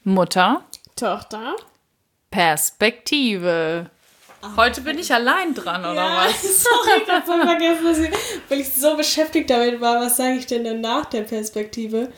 Mutter, Tochter. Perspektive. Heute bin ich allein dran, oder was? Sorry, ich hab so vergessen, weil ich so beschäftigt damit war. Was sage ich denn dann nach der Perspektive?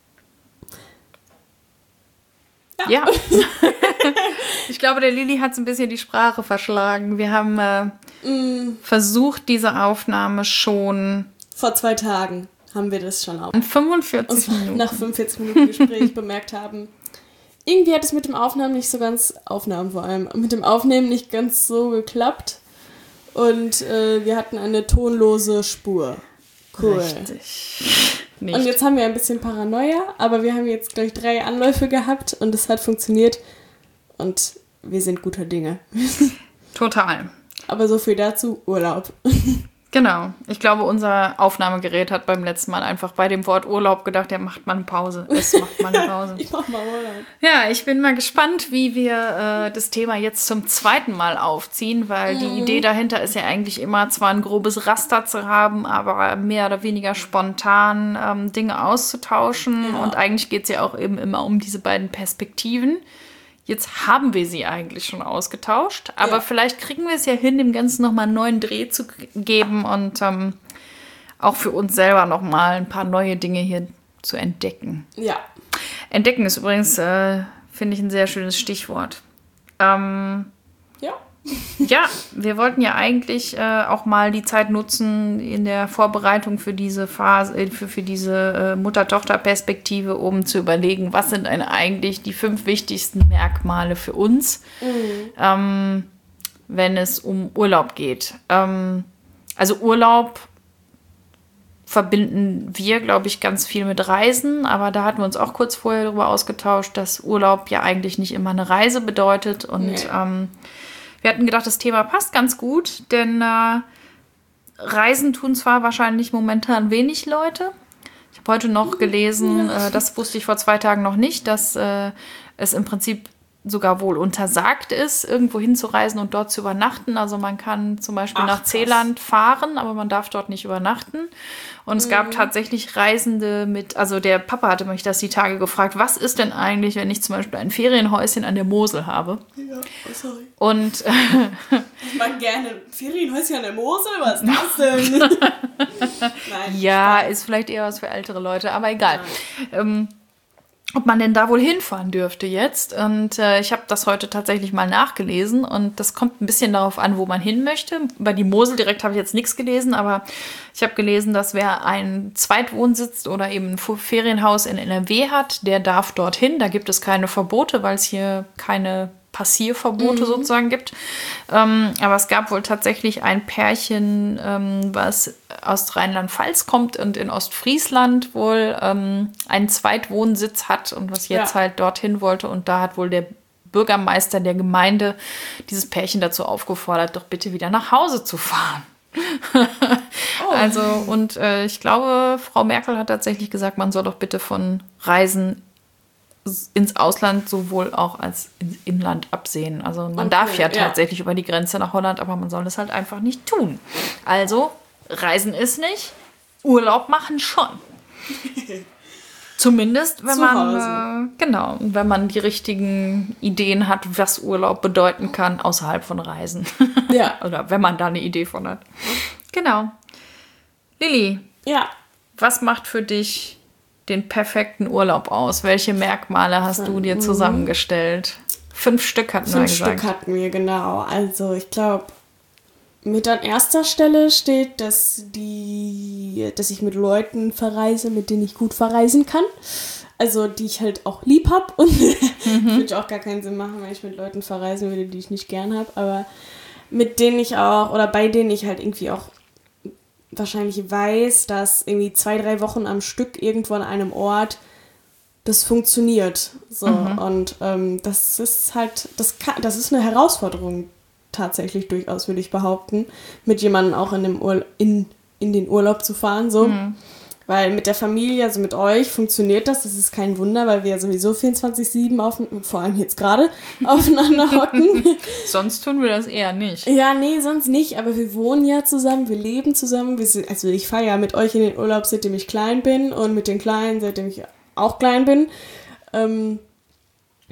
Ja. Ich glaube, der Lilly hat so ein bisschen die Sprache verschlagen. Wir haben versucht, diese Aufnahme schon... Vor 2 Tagen haben wir das schon auf. In 45 Minuten. Nach 45 Minuten Gespräch bemerkt haben. Irgendwie hat es mit dem Aufnahmen nicht so ganz... Aufnahmen vor allem. Mit dem Aufnehmen nicht ganz so geklappt. Und wir hatten eine tonlose Spur. Cool. Richtig. Nicht. Und jetzt haben wir ein bisschen Paranoia, aber wir haben jetzt gleich 3 Anläufe gehabt und es hat funktioniert. Und wir sind guter Dinge. Total. Aber so viel dazu, Urlaub. Genau. Ich glaube, unser Aufnahmegerät hat beim letzten Mal einfach bei dem Wort Urlaub gedacht, macht mal eine Pause. Es macht mal eine Pause. Ich mach mal Urlaub. Ja, ich bin mal gespannt, wie wir das Thema jetzt zum 2. Mal aufziehen, weil die Idee dahinter ist ja eigentlich immer zwar ein grobes Raster zu haben, aber mehr oder weniger spontan Dinge auszutauschen. Ja. Und eigentlich geht es ja auch eben immer um diese beiden Perspektiven. Jetzt haben wir sie eigentlich schon ausgetauscht, aber vielleicht kriegen wir es ja hin, dem Ganzen nochmal einen neuen Dreh zu geben und auch für uns selber nochmal ein paar neue Dinge hier zu entdecken. Ja. Entdecken ist übrigens, finde ich, ein sehr schönes Stichwort. Ja. Ja, wir wollten ja eigentlich auch mal die Zeit nutzen in der Vorbereitung für diese Phase, für diese Mutter-Tochter-Perspektive, um zu überlegen, was sind denn eigentlich die 5 wichtigsten Merkmale für uns, wenn es um Urlaub geht. Also Urlaub verbinden wir, glaube ich, ganz viel mit Reisen, aber da hatten wir uns auch kurz vorher darüber ausgetauscht, dass Urlaub ja eigentlich nicht immer eine Reise bedeutet und wir hatten gedacht, das Thema passt ganz gut, denn Reisen tun zwar wahrscheinlich momentan wenig Leute. Ich habe heute noch gelesen, das wusste ich vor 2 Tagen noch nicht, dass es im Prinzip sogar wohl untersagt ist, irgendwo hinzureisen und dort zu übernachten. Also man kann zum Beispiel nach Zeeland fahren, aber man darf dort nicht übernachten. Und es gab tatsächlich Reisende also der Papa hatte mich das die Tage gefragt, was ist denn eigentlich, wenn ich zum Beispiel ein Ferienhäuschen an der Mosel habe? Ja, sorry. Und ich mag gerne Ferienhäuschen an der Mosel, was ist das denn? Nein, ja, ist vielleicht eher was für ältere Leute, aber egal. Ob man denn da wohl hinfahren dürfte jetzt. Und ich habe das heute tatsächlich mal nachgelesen und das kommt ein bisschen darauf an, wo man hin möchte. Über die Mosel direkt habe ich jetzt nichts gelesen, aber ich habe gelesen, dass wer einen Zweitwohnsitz oder eben ein Ferienhaus in NRW hat, der darf dorthin. Da gibt es keine Verbote, weil es hier keine Passierverbote sozusagen gibt. Aber es gab wohl tatsächlich ein Pärchen, was aus Rheinland-Pfalz kommt und in Ostfriesland wohl einen Zweitwohnsitz hat und was jetzt halt dorthin wollte. Und da hat wohl der Bürgermeister der Gemeinde dieses Pärchen dazu aufgefordert, doch bitte wieder nach Hause zu fahren. Also, und ich glaube, Frau Merkel hat tatsächlich gesagt, man soll doch bitte von Reisen ins Ausland sowohl auch als ins Inland absehen. Also man darf ja tatsächlich über die Grenze nach Holland, aber man soll es halt einfach nicht tun. Also Reisen ist nicht, Urlaub machen schon. Zumindest, wenn man wenn man die richtigen Ideen hat, was Urlaub bedeuten kann, außerhalb von Reisen. Ja. Oder wenn man da eine Idee von hat. Genau. Lilly, was macht für dich den perfekten Urlaub aus? Welche Merkmale hast du dir zusammengestellt? 5 Stück hatten wir gesagt. 5 Stück hatten wir, genau. Also ich glaube, mit an erster Stelle steht, dass ich mit Leuten verreise, mit denen ich gut verreisen kann. Also die ich halt auch lieb habe. Und würde auch gar keinen Sinn machen, wenn ich mit Leuten verreisen würde, die ich nicht gern habe. Aber mit denen ich auch, oder bei denen ich halt irgendwie auch wahrscheinlich weiß, dass irgendwie 2-3 Wochen am Stück irgendwo an einem Ort das funktioniert. So. Und das ist halt, das ist eine Herausforderung tatsächlich durchaus, würde ich behaupten, mit jemandem auch in den Urlaub zu fahren. So. Weil mit der Familie, also mit euch, funktioniert das. Das ist kein Wunder, weil wir ja sowieso 24/7 vor allem jetzt gerade, aufeinander hocken. Sonst tun wir das eher nicht. Ja, nee, sonst nicht. Aber wir wohnen ja zusammen, wir leben zusammen. Also ich fahre ja mit euch in den Urlaub, seitdem ich klein bin. Und mit den Kleinen, seitdem ich auch klein bin.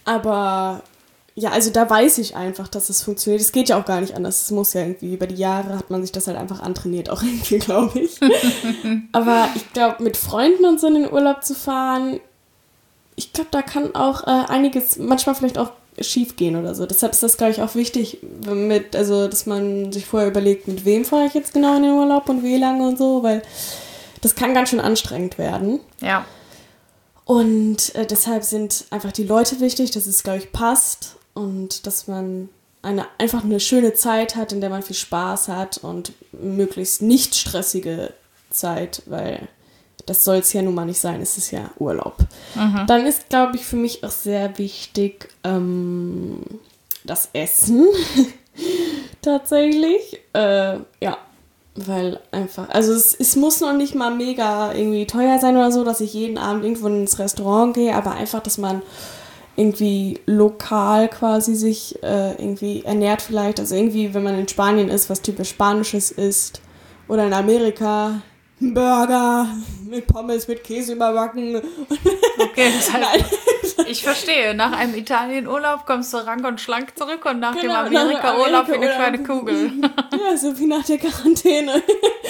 Aber ja, also da weiß ich einfach, dass es funktioniert. Es geht ja auch gar nicht anders. Es muss ja irgendwie, über die Jahre hat man sich das halt einfach antrainiert, auch irgendwie, glaube ich. Aber ich glaube, mit Freunden und so in den Urlaub zu fahren, ich glaube, da kann auch einiges, manchmal vielleicht auch schief gehen oder so. Deshalb ist das, glaube ich, auch wichtig, dass man sich vorher überlegt, mit wem fahre ich jetzt genau in den Urlaub und wie lange und so, weil das kann ganz schön anstrengend werden. Ja. Und deshalb sind einfach die Leute wichtig, dass es, glaube ich, passt und dass man einfach eine schöne Zeit hat, in der man viel Spaß hat und möglichst nicht stressige Zeit, weil das soll es ja nun mal nicht sein, es ist ja Urlaub. Mhm. Dann ist, glaube ich, für mich auch sehr wichtig das Essen tatsächlich. Ja, weil einfach, also es muss noch nicht mal mega irgendwie teuer sein oder so, dass ich jeden Abend irgendwo ins Restaurant gehe, aber einfach, dass man irgendwie lokal quasi sich irgendwie ernährt vielleicht. Also irgendwie, wenn man in Spanien ist, was typisch Spanisches isst. Oder in Amerika ein Burger mit Pommes, mit Käse überbacken. Okay, das heißt, ich verstehe. Nach einem Italienurlaub kommst du rank und schlank zurück und nach dem Amerika-Urlaub wie eine kleine Kugel. Ja, so wie nach der Quarantäne.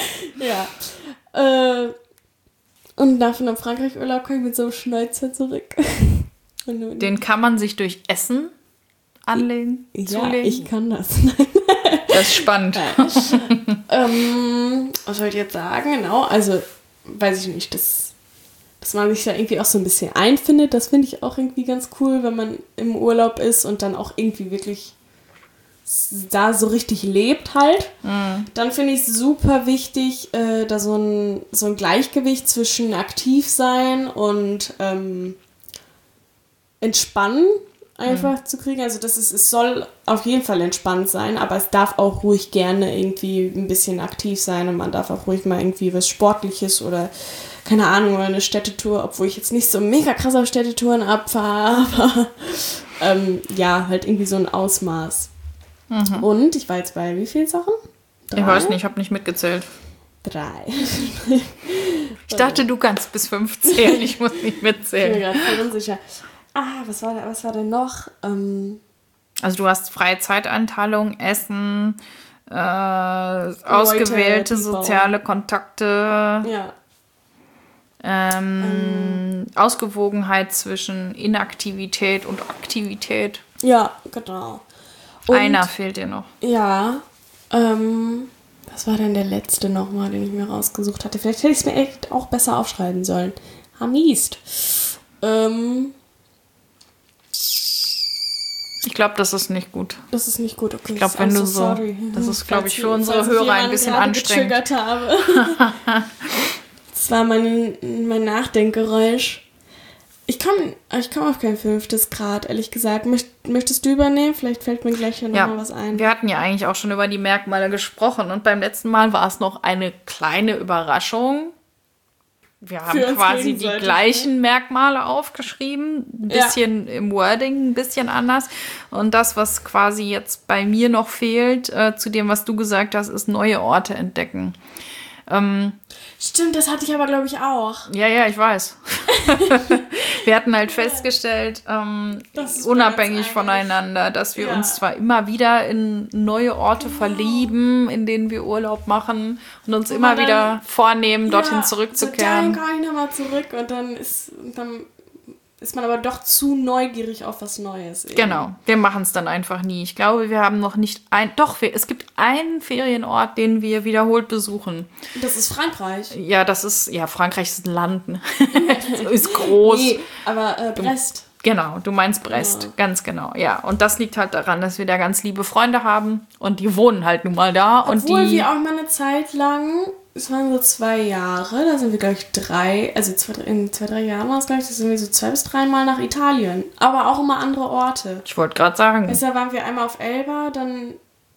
Ja. Und nach einem Frankreich-Urlaub komme ich mit so einem Schnäuzer zurück. Den kann man sich durch Essen anlegen, zulegen? Ich kann das. Das ist spannend. Was wollte ich jetzt sagen? Genau, also weiß ich nicht, dass man sich da irgendwie auch so ein bisschen einfindet, das finde ich auch irgendwie ganz cool, wenn man im Urlaub ist und dann auch irgendwie wirklich da so richtig lebt halt. Mhm. Dann finde ich es super wichtig, da so ein Gleichgewicht zwischen aktiv sein und entspannen einfach zu kriegen. Also es soll auf jeden Fall entspannt sein, aber es darf auch ruhig gerne irgendwie ein bisschen aktiv sein und man darf auch ruhig mal irgendwie was Sportliches oder keine Ahnung, oder eine Städtetour, obwohl ich jetzt nicht so mega krass auf Städtetouren abfahre, aber ja, halt irgendwie so ein Ausmaß. Mhm. Und ich war jetzt bei wie vielen Sachen? 3? Ich weiß nicht, ich habe nicht mitgezählt. 3. Ich dachte, du kannst bis 5 zählen, ich muss nicht mitzählen. Ich bin gerade voll unsicher. Was war denn noch? Also du hast freie Zeiteinteilung, Essen, ausgewählte soziale Kontakte, ja. Ausgewogenheit zwischen Inaktivität und Aktivität. Ja, genau. Und, einer fehlt dir noch. Ja, was war denn der letzte nochmal, den ich mir rausgesucht hatte? Vielleicht hätte ich es mir echt auch besser aufschreiben sollen. Hamist. Ich glaube, das ist nicht gut. Das ist nicht gut, okay. Ich glaube, wenn du so... Sorry. Das ist, glaube ich, für unsere Hörer ein bisschen anstrengend. Habe. Das war mein Nachdenkgeräusch. Ich komme auf kein 5. Grad, ehrlich gesagt. Möchtest du übernehmen? Vielleicht fällt mir gleich noch mal was ein. Wir hatten ja eigentlich auch schon über die Merkmale gesprochen. Und beim letzten Mal war es noch eine kleine Überraschung. Wir haben quasi die gleichen Merkmale aufgeschrieben, ein bisschen im Wording, ein bisschen anders. Und das, was quasi jetzt bei mir noch fehlt, zu dem, was du gesagt hast, ist neue Orte entdecken. Stimmt, das hatte ich aber, glaube ich, auch. Ja, ich weiß. Wir hatten halt festgestellt, unabhängig voneinander, dass wir uns zwar immer wieder in neue Orte verlieben, in denen wir Urlaub machen und uns immer wieder vornehmen, dorthin zurückzukehren. Und dann kann ich nochmal zurück und dann ist man aber doch zu neugierig auf was Neues. Eben. Genau, wir machen es dann einfach nie. Ich glaube, wir haben noch nicht es gibt einen Ferienort, den wir wiederholt besuchen. Das ist Frankreich. Ja, Frankreich ist ein Land. Ist groß. Nee, aber Brest. Genau, du meinst Brest, ganz genau. Ja, und das liegt halt daran, dass wir da ganz liebe Freunde haben und die wohnen halt nun mal da. Obwohl wir auch mal eine Zeit lang, es waren so 2 Jahre, da sind wir, glaube ich, 3 Jahren war es, glaube ich, da sind wir so 2 bis 3 Mal nach Italien. Aber auch immer andere Orte. Ich wollte gerade sagen. Deshalb waren wir einmal auf Elba, dann...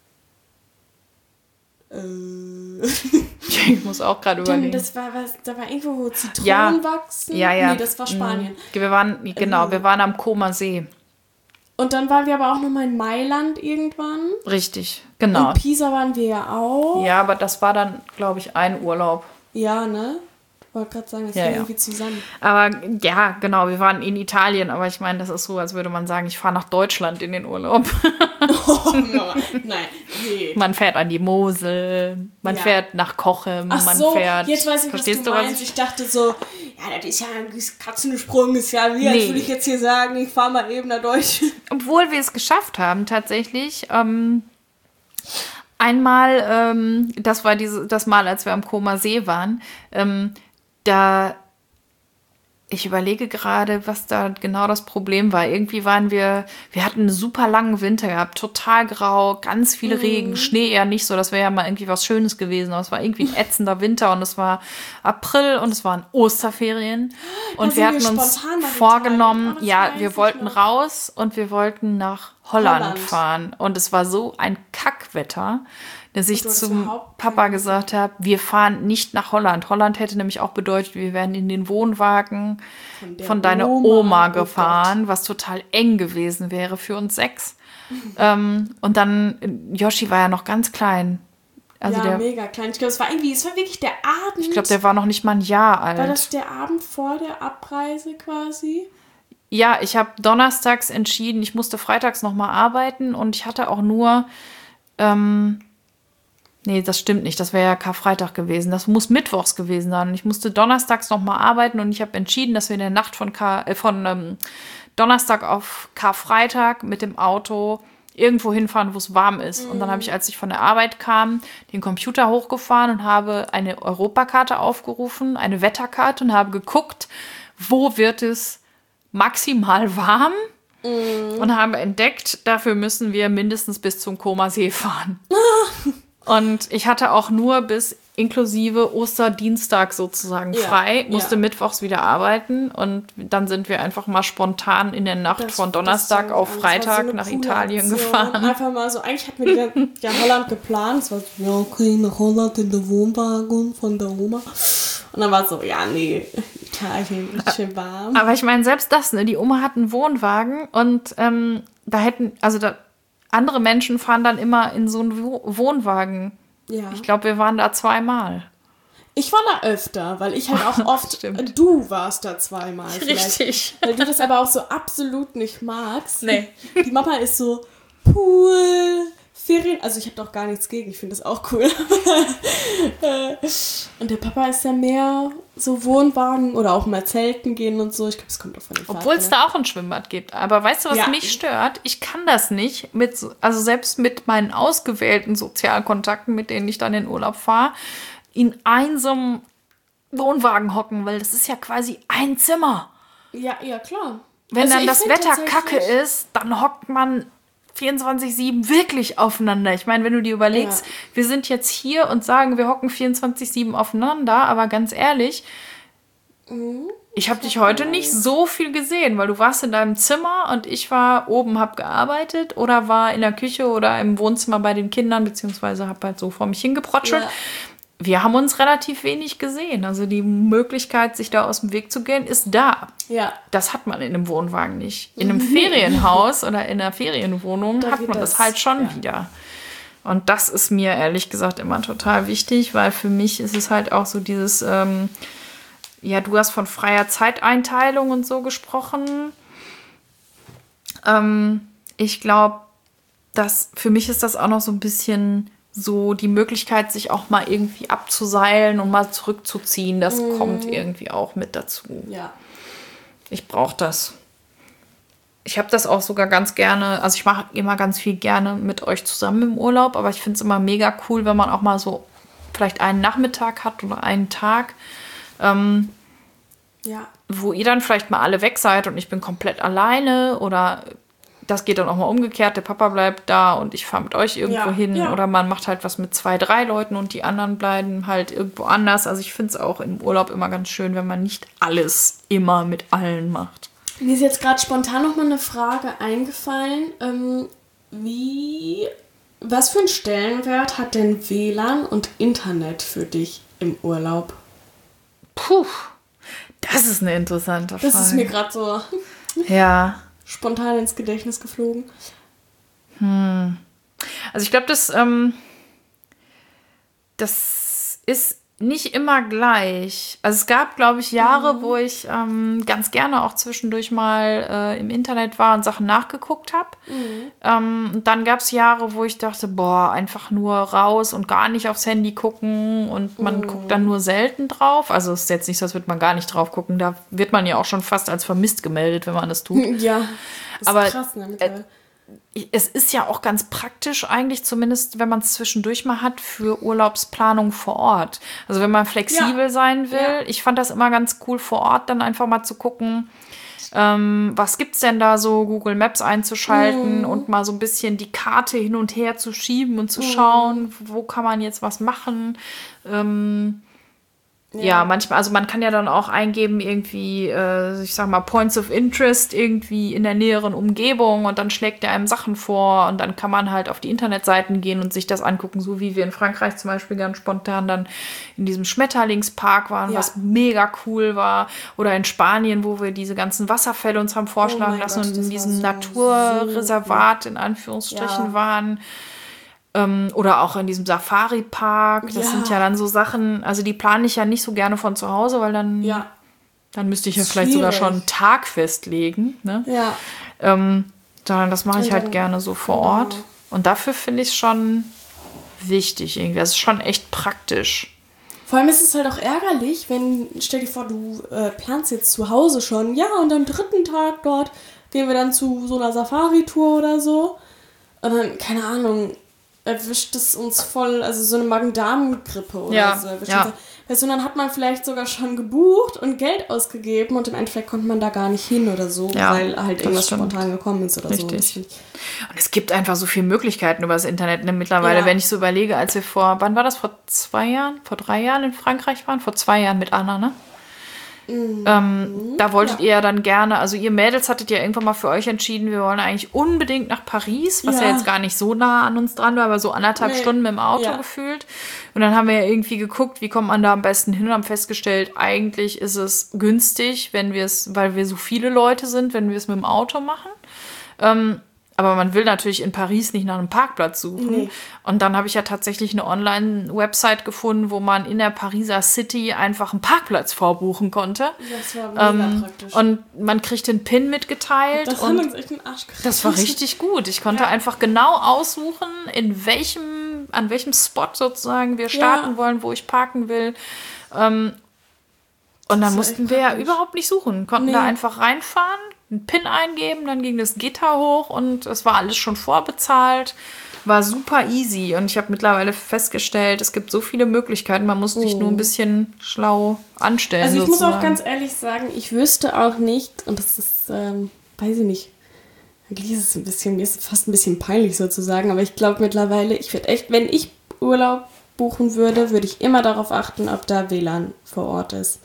Ich muss auch gerade überlegen. Da war irgendwo, wo Zitronen wachsen. Ja. Nee, das war Spanien. Wir waren am Comer See. Und dann waren wir aber auch nochmal in Mailand irgendwann. Richtig, genau. In Pisa waren wir ja auch. Ja, aber das war dann, glaube ich, ein Urlaub. Ja, ne? wollte gerade sagen, das Ja, hängt ja. irgendwie zusammen. Aber ja, genau, wir waren in Italien, aber ich meine, das ist so, als würde man sagen, ich fahre nach Deutschland in den Urlaub. Oh, Mama. Nein, nee. Man fährt an die Mosel, man Ja. fährt nach Cochem, Ach man so, fährt... jetzt weiß ich, was verstehst du was meinst. Ich dachte so, ja, das ist ja ein Katzensprung, ist ja wie, als Nee. würde ich jetzt hier sagen, ich fahre mal eben nach Deutschland. Obwohl wir es geschafft haben, tatsächlich. Einmal, das war das Mal, als wir am Comer See waren, ich überlege gerade, was da genau das Problem war. Irgendwie wir hatten einen super langen Winter gehabt, total grau, ganz viel Regen, Schnee eher nicht so, das wäre ja mal irgendwie was Schönes gewesen, aber es war irgendwie ein ätzender Winter und es war April und es waren Osterferien und wir hatten uns vorgenommen, ja, wir wollten raus und wir wollten nach Holland fahren und es war so ein Kackwetter, dass ich zum Papa gesagt habe, wir fahren nicht nach Holland. Holland hätte nämlich auch bedeutet, wir wären in den Wohnwagen von deiner Oma gefahren, was total eng gewesen wäre für uns 6. Und dann, Yoshi war ja noch ganz klein. Also ja, mega klein. Ich glaube, es war wirklich der Abend. Ich glaube, der war noch nicht mal ein Jahr alt. War das der Abend vor der Abreise quasi? Ja, ich habe donnerstags entschieden, ich musste freitags nochmal arbeiten und ich hatte auch nur... Nee, das stimmt nicht. Das wäre ja Karfreitag gewesen. Das muss mittwochs gewesen sein. Ich musste donnerstags nochmal arbeiten und ich habe entschieden, dass wir in der Nacht von Donnerstag auf Karfreitag mit dem Auto irgendwo hinfahren, wo es warm ist. Und dann habe ich, als ich von der Arbeit kam, den Computer hochgefahren und habe eine Europakarte aufgerufen, eine Wetterkarte und habe geguckt, wo wird es maximal warm. Und habe entdeckt, dafür müssen wir mindestens bis zum Comer See fahren. Und ich hatte auch nur bis inklusive Osterdienstag sozusagen frei, musste mittwochs wieder arbeiten und dann sind wir einfach mal spontan in der Nacht von Donnerstag auf Freitag nach Italien gefahren. Einfach mal so, eigentlich hatten wir ja Holland geplant, es war so, ja okay, nach Holland in der Wohnwagen von der Oma. Und dann war es so, ja nee, Italien ist schön warm. Aber ich meine, selbst das, ne, die Oma hat einen Wohnwagen und andere Menschen fahren dann immer in so einen Wohnwagen. Ja. Ich glaube, wir waren da 2-mal. Ich war da öfter, weil ich halt auch oft... Du warst da 2-mal. Richtig. Weil du das aber auch so absolut nicht magst. Nee. Die Mama ist so, Pool, Ferien... Also ich habe doch gar nichts gegen, ich finde das auch cool. Und der Papa ist ja mehr so Wohnwagen oder auch mal Zelten gehen und so. Ich glaube, es kommt auch von dem Vater. Obwohl es da auch ein Schwimmbad gibt. Aber weißt du, was mich stört? Ich kann das nicht, also selbst mit meinen ausgewählten Sozialkontakten, mit denen ich dann in Urlaub fahre, in einem Wohnwagen hocken, weil das ist ja quasi ein Zimmer. Ja, klar. Wenn also dann das Wetter kacke ist, dann hockt man 24/7 wirklich aufeinander. Ich meine, wenn du dir überlegst, wir sind jetzt hier und sagen, wir hocken 24/7 aufeinander, aber ganz ehrlich, ich habe dich heute nicht so viel gesehen, weil du warst in deinem Zimmer und ich war oben, habe gearbeitet oder war in der Küche oder im Wohnzimmer bei den Kindern, beziehungsweise habe halt so vor mich hingeprotschelt. Ja. Wir haben uns relativ wenig gesehen. Also die Möglichkeit, sich da aus dem Weg zu gehen, ist da. Ja. Das hat man in einem Wohnwagen nicht. In einem Ferienhaus oder in einer Ferienwohnung da hat man das halt schon wieder. Und das ist mir ehrlich gesagt immer total wichtig, weil für mich ist es halt auch so dieses, du hast von freier Zeiteinteilung und so gesprochen. Ich glaube, dass für mich ist das auch noch so ein bisschen so die Möglichkeit, sich auch mal irgendwie abzuseilen und mal zurückzuziehen, das kommt irgendwie auch mit dazu. Ja. Ich brauche das. Ich habe das auch sogar ganz gerne, also ich mache immer ganz viel gerne mit euch zusammen im Urlaub, aber ich finde es immer mega cool, wenn man auch mal so vielleicht einen Nachmittag hat oder einen Tag, wo ihr dann vielleicht mal alle weg seid und ich bin komplett alleine oder das geht dann auch mal umgekehrt, der Papa bleibt da und ich fahre mit euch irgendwo hin. Ja. Oder man macht halt was mit 2, 3 Leuten und die anderen bleiben halt irgendwo anders. Also ich finde es auch im Urlaub immer ganz schön, wenn man nicht alles immer mit allen macht. Mir ist jetzt gerade spontan noch mal eine Frage eingefallen. Was für einen Stellenwert hat denn WLAN und Internet für dich im Urlaub? Puh, das ist eine interessante Frage. Das ist mir gerade so... spontan ins Gedächtnis geflogen. Also ich glaube, das ist Nicht immer gleich. Also es gab, glaube ich, Jahre, wo ich ganz gerne auch zwischendurch mal im Internet war und Sachen nachgeguckt habe. Und dann gab es Jahre, wo ich dachte, boah, einfach nur raus und gar nicht aufs Handy gucken und man guckt dann nur selten drauf. Also es ist jetzt nicht so, als würde man gar nicht drauf gucken. Da wird man ja auch schon fast als vermisst gemeldet, wenn man das tut. Ja, das Aber ist krass, ne? es ist ja auch ganz praktisch eigentlich, zumindest wenn man es zwischendurch mal hat, für Urlaubsplanung vor Ort. Also wenn man flexibel sein will. Ja. Ich fand das immer ganz cool, vor Ort dann einfach mal zu gucken, was gibt's denn da so, Google Maps einzuschalten und mal so ein bisschen die Karte hin und her zu schieben und zu schauen, wo kann man jetzt was machen. Ja, manchmal, also man kann ja dann auch eingeben, irgendwie, ich sag mal, Points of Interest irgendwie in der näheren Umgebung und dann schlägt er einem Sachen vor und dann kann man halt auf die Internetseiten gehen und sich das angucken, so wie wir in Frankreich zum Beispiel ganz spontan dann in diesem Schmetterlingspark waren, was mega cool war, oder in Spanien, wo wir diese ganzen Wasserfälle uns haben vorschlagen lassen und in diesem Naturreservat in Anführungsstrichen waren. Oder auch in diesem Safari-Park. Das sind ja dann so Sachen, also die plane ich ja nicht so gerne von zu Hause, weil dann müsste ich ja vielleicht sogar schon einen Tag festlegen. Ne? Ja. Sondern das mache ich halt gerne so vor Ort. Und dafür finde ich es schon wichtig irgendwie. Das ist schon echt praktisch. Vor allem ist es halt auch ärgerlich, wenn, stell dir vor, du planst jetzt zu Hause schon, ja, und am 3. Tag dort gehen wir dann zu so einer Safari-Tour oder so. Und dann, keine Ahnung, erwischt es uns voll, also so eine Magen-Darm-Grippe oder so. Weißt du, dann hat man vielleicht sogar schon gebucht und Geld ausgegeben und im Endeffekt kommt man da gar nicht hin oder so, weil halt irgendwas spontan gekommen ist oder so. Und es gibt einfach so viele Möglichkeiten über das Internet, ne? Mittlerweile, wenn ich so überlege, als wir wann war das, vor 3 Jahren in Frankreich waren? Vor 2 Jahren mit Anna, ne? Da wolltet ihr ja dann gerne, also ihr Mädels hattet ja irgendwann mal für euch entschieden, wir wollen eigentlich unbedingt nach Paris, was ja jetzt gar nicht so nah an uns dran war, aber so 1,5 Stunden mit dem Auto gefühlt. Und dann haben wir ja irgendwie geguckt, wie kommt man da am besten hin und haben festgestellt, eigentlich ist es günstig, weil wir so viele Leute sind, wenn wir es mit dem Auto machen. Aber man will natürlich in Paris nicht nach einem Parkplatz suchen. Nee. Und dann habe ich ja tatsächlich eine Online-Website gefunden, wo man in der Pariser City einfach einen Parkplatz vorbuchen konnte. Das war mega praktisch. Und man kriegt den PIN mitgeteilt. Das haben uns echt den Arsch gerissen. Das war richtig gut. Ich konnte einfach genau aussuchen, an welchem Spot sozusagen wir starten wollen, wo ich parken will. Und dann mussten wir ja überhaupt nicht suchen. Konnten da einfach reinfahren, einen PIN eingeben, dann ging das Gitter hoch und es war alles schon vorbezahlt. War super easy und ich habe mittlerweile festgestellt, es gibt so viele Möglichkeiten, man muss sich nur ein bisschen schlau anstellen. Also ich muss auch ganz ehrlich sagen, ich wüsste auch nicht, und das ist, weiß ich nicht, eigentlich ist es mir ist es fast ein bisschen peinlich sozusagen, aber ich glaube mittlerweile, ich würde echt, wenn ich Urlaub buchen würde, würde ich immer darauf achten, ob da WLAN vor Ort ist.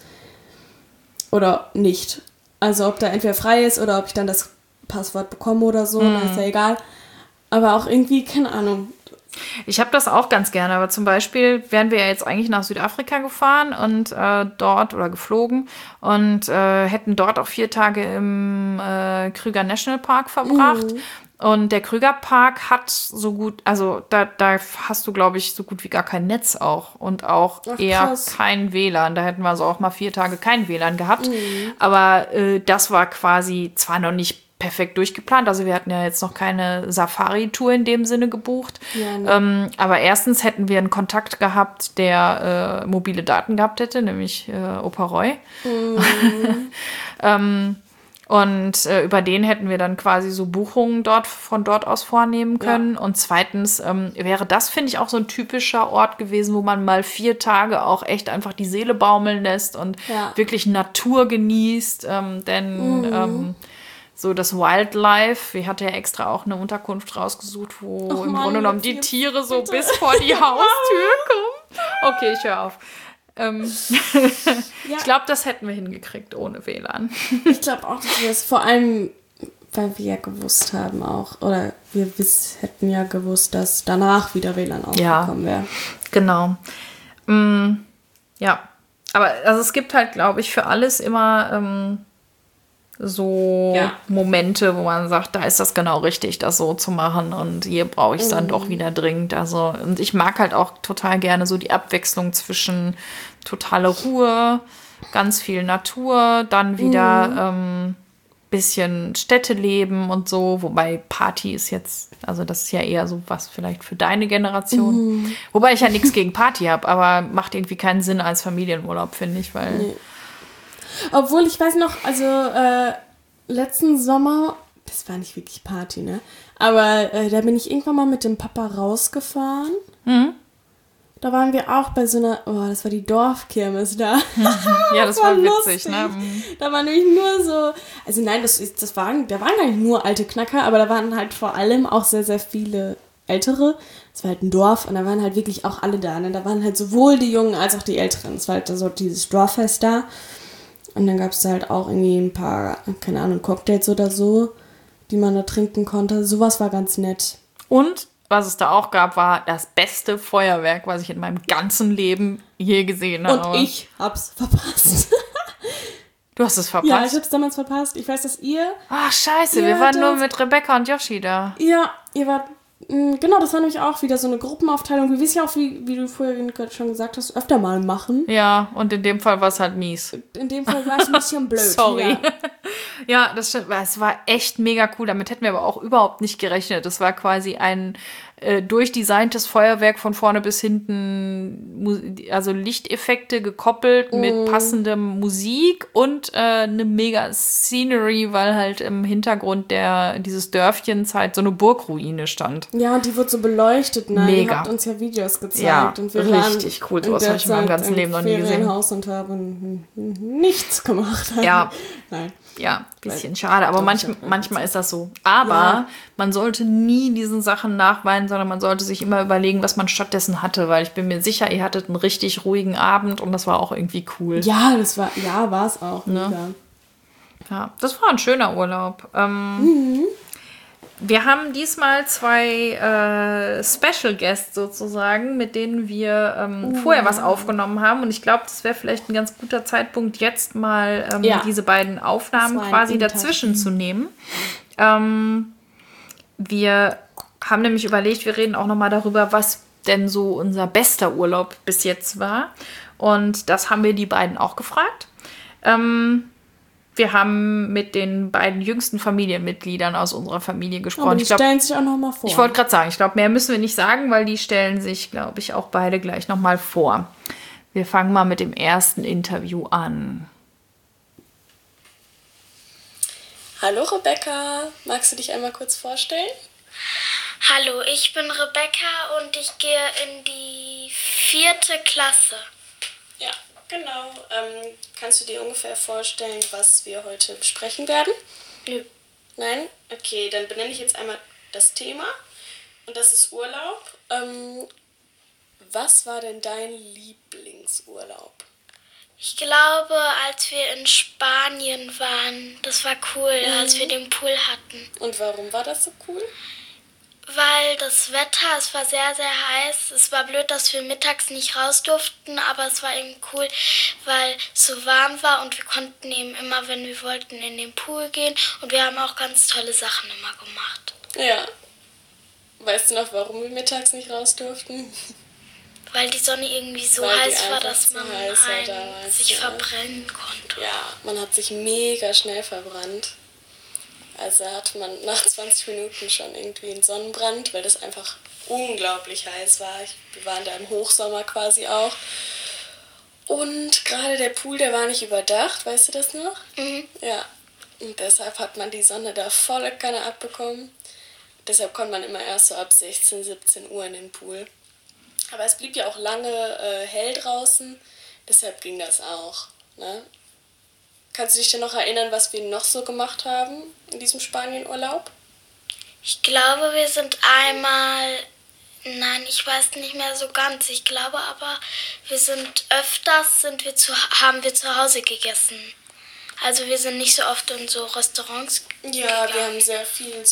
Oder nicht. Also ob da entweder frei ist oder ob ich dann das Passwort bekomme oder so, dann ist ja egal. Aber auch irgendwie, keine Ahnung. Ich habe das auch ganz gerne, aber zum Beispiel wären wir ja jetzt eigentlich nach Südafrika gefahren und dort oder geflogen und hätten dort auch 4 Tage im Kruger National Park verbracht. Und der Krügerpark hat so gut, also da hast du, glaube ich, so gut wie gar kein Netz auch und auch eher kein WLAN. Da hätten wir also auch mal 4 Tage kein WLAN gehabt. Aber das war quasi zwar noch nicht perfekt durchgeplant, also wir hatten ja jetzt noch keine Safari-Tour in dem Sinne gebucht. Aber erstens hätten wir einen Kontakt gehabt, der mobile Daten gehabt hätte, nämlich Opa Roy. Und über den hätten wir dann quasi so Buchungen von dort aus vornehmen können. Und zweitens wäre das, finde ich, auch so ein typischer Ort gewesen, wo man mal 4 Tage auch echt einfach die Seele baumeln lässt und wirklich Natur genießt. Denn so das Wildlife, wir hatten ja extra auch eine Unterkunft rausgesucht, wo im Grunde genommen die Tiere so bis vor die Haustür kommen. Okay, ich höre auf. Ich glaube, das hätten wir hingekriegt ohne WLAN. Ich glaube auch, dass wir es vor allem, weil wir ja gewusst haben auch, oder wir hätten ja gewusst, dass danach wieder WLAN aufgekommen wäre. Genau. Ja, aber also es gibt halt, glaube ich, für alles immer so Momente, wo man sagt, da ist das genau richtig, das so zu machen und hier brauche ich es dann doch wieder dringend. Also, und ich mag halt auch total gerne so die Abwechslung zwischen totale Ruhe, ganz viel Natur, dann wieder bisschen Städteleben und so, wobei Party ist jetzt, also das ist ja eher so was vielleicht für deine Generation. Wobei ich ja nichts gegen Party habe, aber macht irgendwie keinen Sinn als Familienurlaub, finde ich, weil... Nee. Obwohl, ich weiß noch, also letzten Sommer, das war nicht wirklich Party, ne? Aber da bin ich irgendwann mal mit dem Papa rausgefahren. Da waren wir auch bei so einer, das war die Dorfkirmes da. Ja, das war witzig, lustig. Ne? Da waren nämlich nur so, also nein, da waren gar nicht nur alte Knacker, aber da waren halt vor allem auch sehr, sehr viele Ältere. Es war halt ein Dorf und da waren halt wirklich auch alle da. Ne? Da waren halt sowohl die Jungen als auch die Älteren. Es war halt so dieses Dorffest da. Und dann gab es da halt auch irgendwie ein paar, keine Ahnung, Cocktails oder so, die man da trinken konnte. Sowas war ganz nett. Und was es da auch gab, war das beste Feuerwerk, was ich in meinem ganzen Leben je gesehen habe. Und ich hab's verpasst. Du hast es verpasst? Ja, ich hab's damals verpasst. Ich weiß, dass ihr... Ach, scheiße, wir waren nur mit Rebecca und Yoshi da. Ja, ihr wart... Genau, das war nämlich auch wieder so eine Gruppenaufteilung, wie wir es ja auch, wie du vorhin schon gesagt hast, öfter mal machen. Ja, und in dem Fall war es halt mies. In dem Fall war es ein bisschen blöd. Sorry. Ja, das stimmt. Es war echt mega cool. Damit hätten wir aber auch überhaupt nicht gerechnet. Das war quasi ein durchdesigntes Feuerwerk von vorne bis hinten, also Lichteffekte gekoppelt mit passendem Musik und eine mega Scenery, weil halt im Hintergrund dieses Dörfchens halt so eine Burgruine stand. Ja, und die wurde so beleuchtet, ne? Mega. Ihr habt uns ja Videos gezeigt. Ja, und wir richtig cool. So was habe ich in meinem ganzen Leben noch nie gesehen. Ferienhaus und haben nichts gemacht. Ja. Nein. Ja, ein bisschen schade, aber manchmal ist das so. Aber man sollte nie diesen Sachen nachweinen, sondern man sollte sich immer überlegen, was man stattdessen hatte, weil ich bin mir sicher, ihr hattet einen richtig ruhigen Abend und das war auch irgendwie cool. Ja, war es auch. Ne? Ja, das war ein schöner Urlaub. Wir haben diesmal 2 Special Guests sozusagen, mit denen wir vorher was aufgenommen haben. Und ich glaube, das wäre vielleicht ein ganz guter Zeitpunkt, jetzt mal diese beiden Aufnahmen quasi dazwischen zu nehmen. Wir haben nämlich überlegt, wir reden auch nochmal darüber, was denn so unser bester Urlaub bis jetzt war. Und das haben wir die beiden auch gefragt. Wir haben mit den beiden jüngsten Familienmitgliedern aus unserer Familie gesprochen. Aber die stellen sich auch noch mal vor. Ich wollte gerade sagen, ich glaube, mehr müssen wir nicht sagen, weil die stellen sich, glaube ich, auch beide gleich noch mal vor. Wir fangen mal mit dem ersten Interview an. Hallo Rebecca, magst du dich einmal kurz vorstellen? Hallo, ich bin Rebecca und ich gehe in die 4. Klasse. Ja. Genau. Kannst du dir ungefähr vorstellen, was wir heute besprechen werden? Nö. Nein? Okay, dann benenne ich jetzt einmal das Thema. Und das ist Urlaub. Was war denn dein Lieblingsurlaub? Ich glaube, als wir in Spanien waren, das war cool, als wir den Pool hatten. Und warum war das so cool? Weil das Wetter, es war sehr, sehr heiß. Es war blöd, dass wir mittags nicht raus durften, aber es war eben cool, weil es so warm war und wir konnten eben immer, wenn wir wollten, in den Pool gehen. Und wir haben auch ganz tolle Sachen immer gemacht. Ja. Weißt du noch, warum wir mittags nicht raus durften? Weil die Sonne irgendwie so heiß war, dass man sich verbrennen konnte. Ja, man hat sich mega schnell verbrannt. Also hatte man nach 20 Minuten schon irgendwie einen Sonnenbrand, weil das einfach unglaublich heiß war. Wir waren da im Hochsommer quasi auch. Und gerade der Pool, der war nicht überdacht, weißt du das noch? Mhm. Ja, und deshalb hat man die Sonne da volle Kanne abbekommen. Deshalb konnte man immer erst so ab 16, 17 Uhr in den Pool. Aber es blieb ja auch lange hell draußen, deshalb ging das auch, ne? Kannst du dich denn noch erinnern, was wir noch so gemacht haben in diesem Spanienurlaub? Ich glaube, wir sind einmal... Nein, ich weiß nicht mehr so ganz. Ich glaube aber, wir sind öfters haben wir zu Hause gegessen. Also wir sind nicht so oft in so Restaurants gegangen. Ja, wir haben sehr viel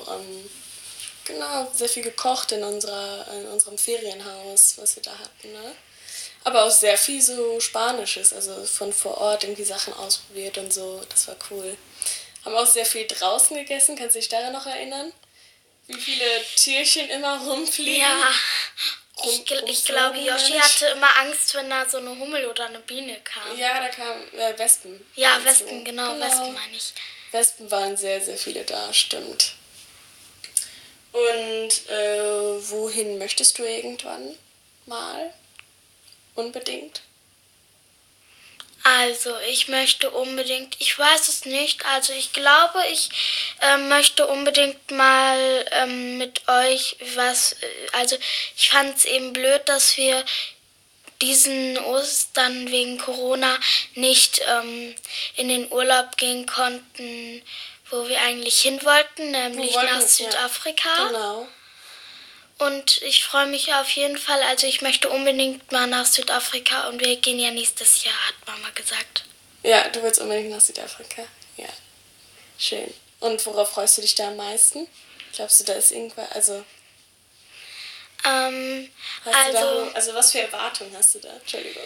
sehr viel gekocht in unserem Ferienhaus, was wir da hatten, ne? Aber auch sehr viel so Spanisches, also von vor Ort irgendwie Sachen ausprobiert und so, das war cool. Haben auch sehr viel draußen gegessen. Kannst du dich daran noch erinnern? Wie viele Tierchen immer rumfliegen? Ja. Ich glaube, Yoshi hatte immer Angst, wenn da so eine Hummel oder eine Biene kam. Ja, da kamen Wespen. Ja, Wespen, genau, Wespen meine ich. Wespen waren sehr, sehr viele da, stimmt. Und wohin möchtest du irgendwann mal? Unbedingt? Also, ich möchte unbedingt, ich weiß es nicht, also ich glaube, ich möchte unbedingt mal mit euch also ich fand es eben blöd, dass wir diesen Ostern wegen Corona nicht in den Urlaub gehen konnten, wo wir eigentlich hin wollten, nämlich nach Südafrika. Ja, genau. Und ich freue mich auf jeden Fall, also ich möchte unbedingt mal nach Südafrika und wir gehen ja nächstes Jahr, hat Mama gesagt. Ja, du willst unbedingt nach Südafrika? Ja, schön. Und worauf freust du dich da am meisten? Glaubst du, da ist irgendwas, also was für Erwartungen hast du da? Entschuldigung.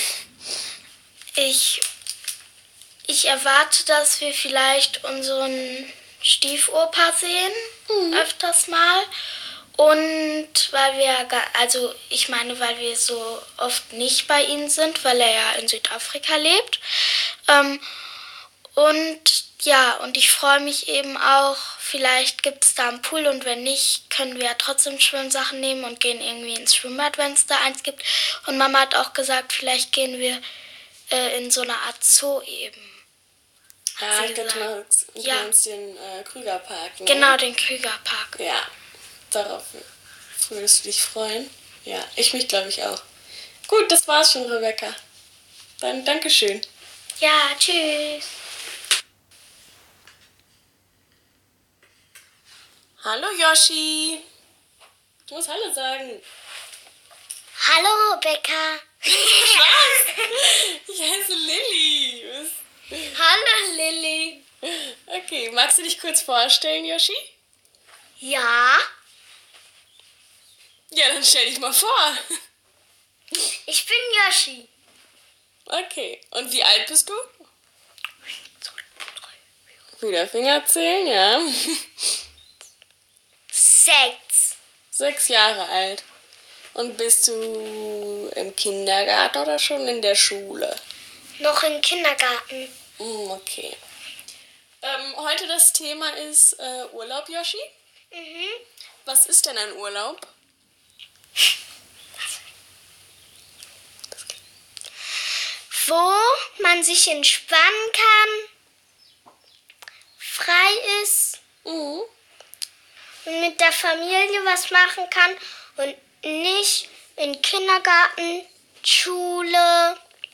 Ich erwarte, dass wir vielleicht unseren Stiefopa sehen, öfters mal. Und weil wir so oft nicht bei ihm sind, weil er ja in Südafrika lebt. Und ich freue mich eben auch, vielleicht gibt es da einen Pool und wenn nicht, können wir ja trotzdem Schwimmsachen nehmen und gehen irgendwie ins Schwimmbad, wenn es da eins gibt. Und Mama hat auch gesagt, vielleicht gehen wir in so eine Art Zoo eben. Ah, du meinst den Krügerpark, ne? Genau, den Krügerpark. Ja, darauf würdest du dich freuen. Ja, ich mich, glaube ich, auch. Gut, das war's schon, Rebecca. Dann Dankeschön. Ja, tschüss. Hallo, Yoshi. Du musst Hallo sagen. Hallo, Rebecca. Ich heiße Lilly. Hallo, Lilly. Okay, magst du dich kurz vorstellen, Yoshi? Ja. Ja, dann stell dich mal vor. Ich bin Yoshi. Okay, und wie alt bist du? Wieder Finger zählen, ja. 6. 6 Jahre alt. Und bist du im Kindergarten oder schon in der Schule? Noch im Kindergarten. Okay. Heute das Thema ist Urlaub, Yoshi. Mhm. Was ist denn ein Urlaub? Wo man sich entspannen kann, frei ist und mit der Familie was machen kann und nicht in Kindergarten, Schule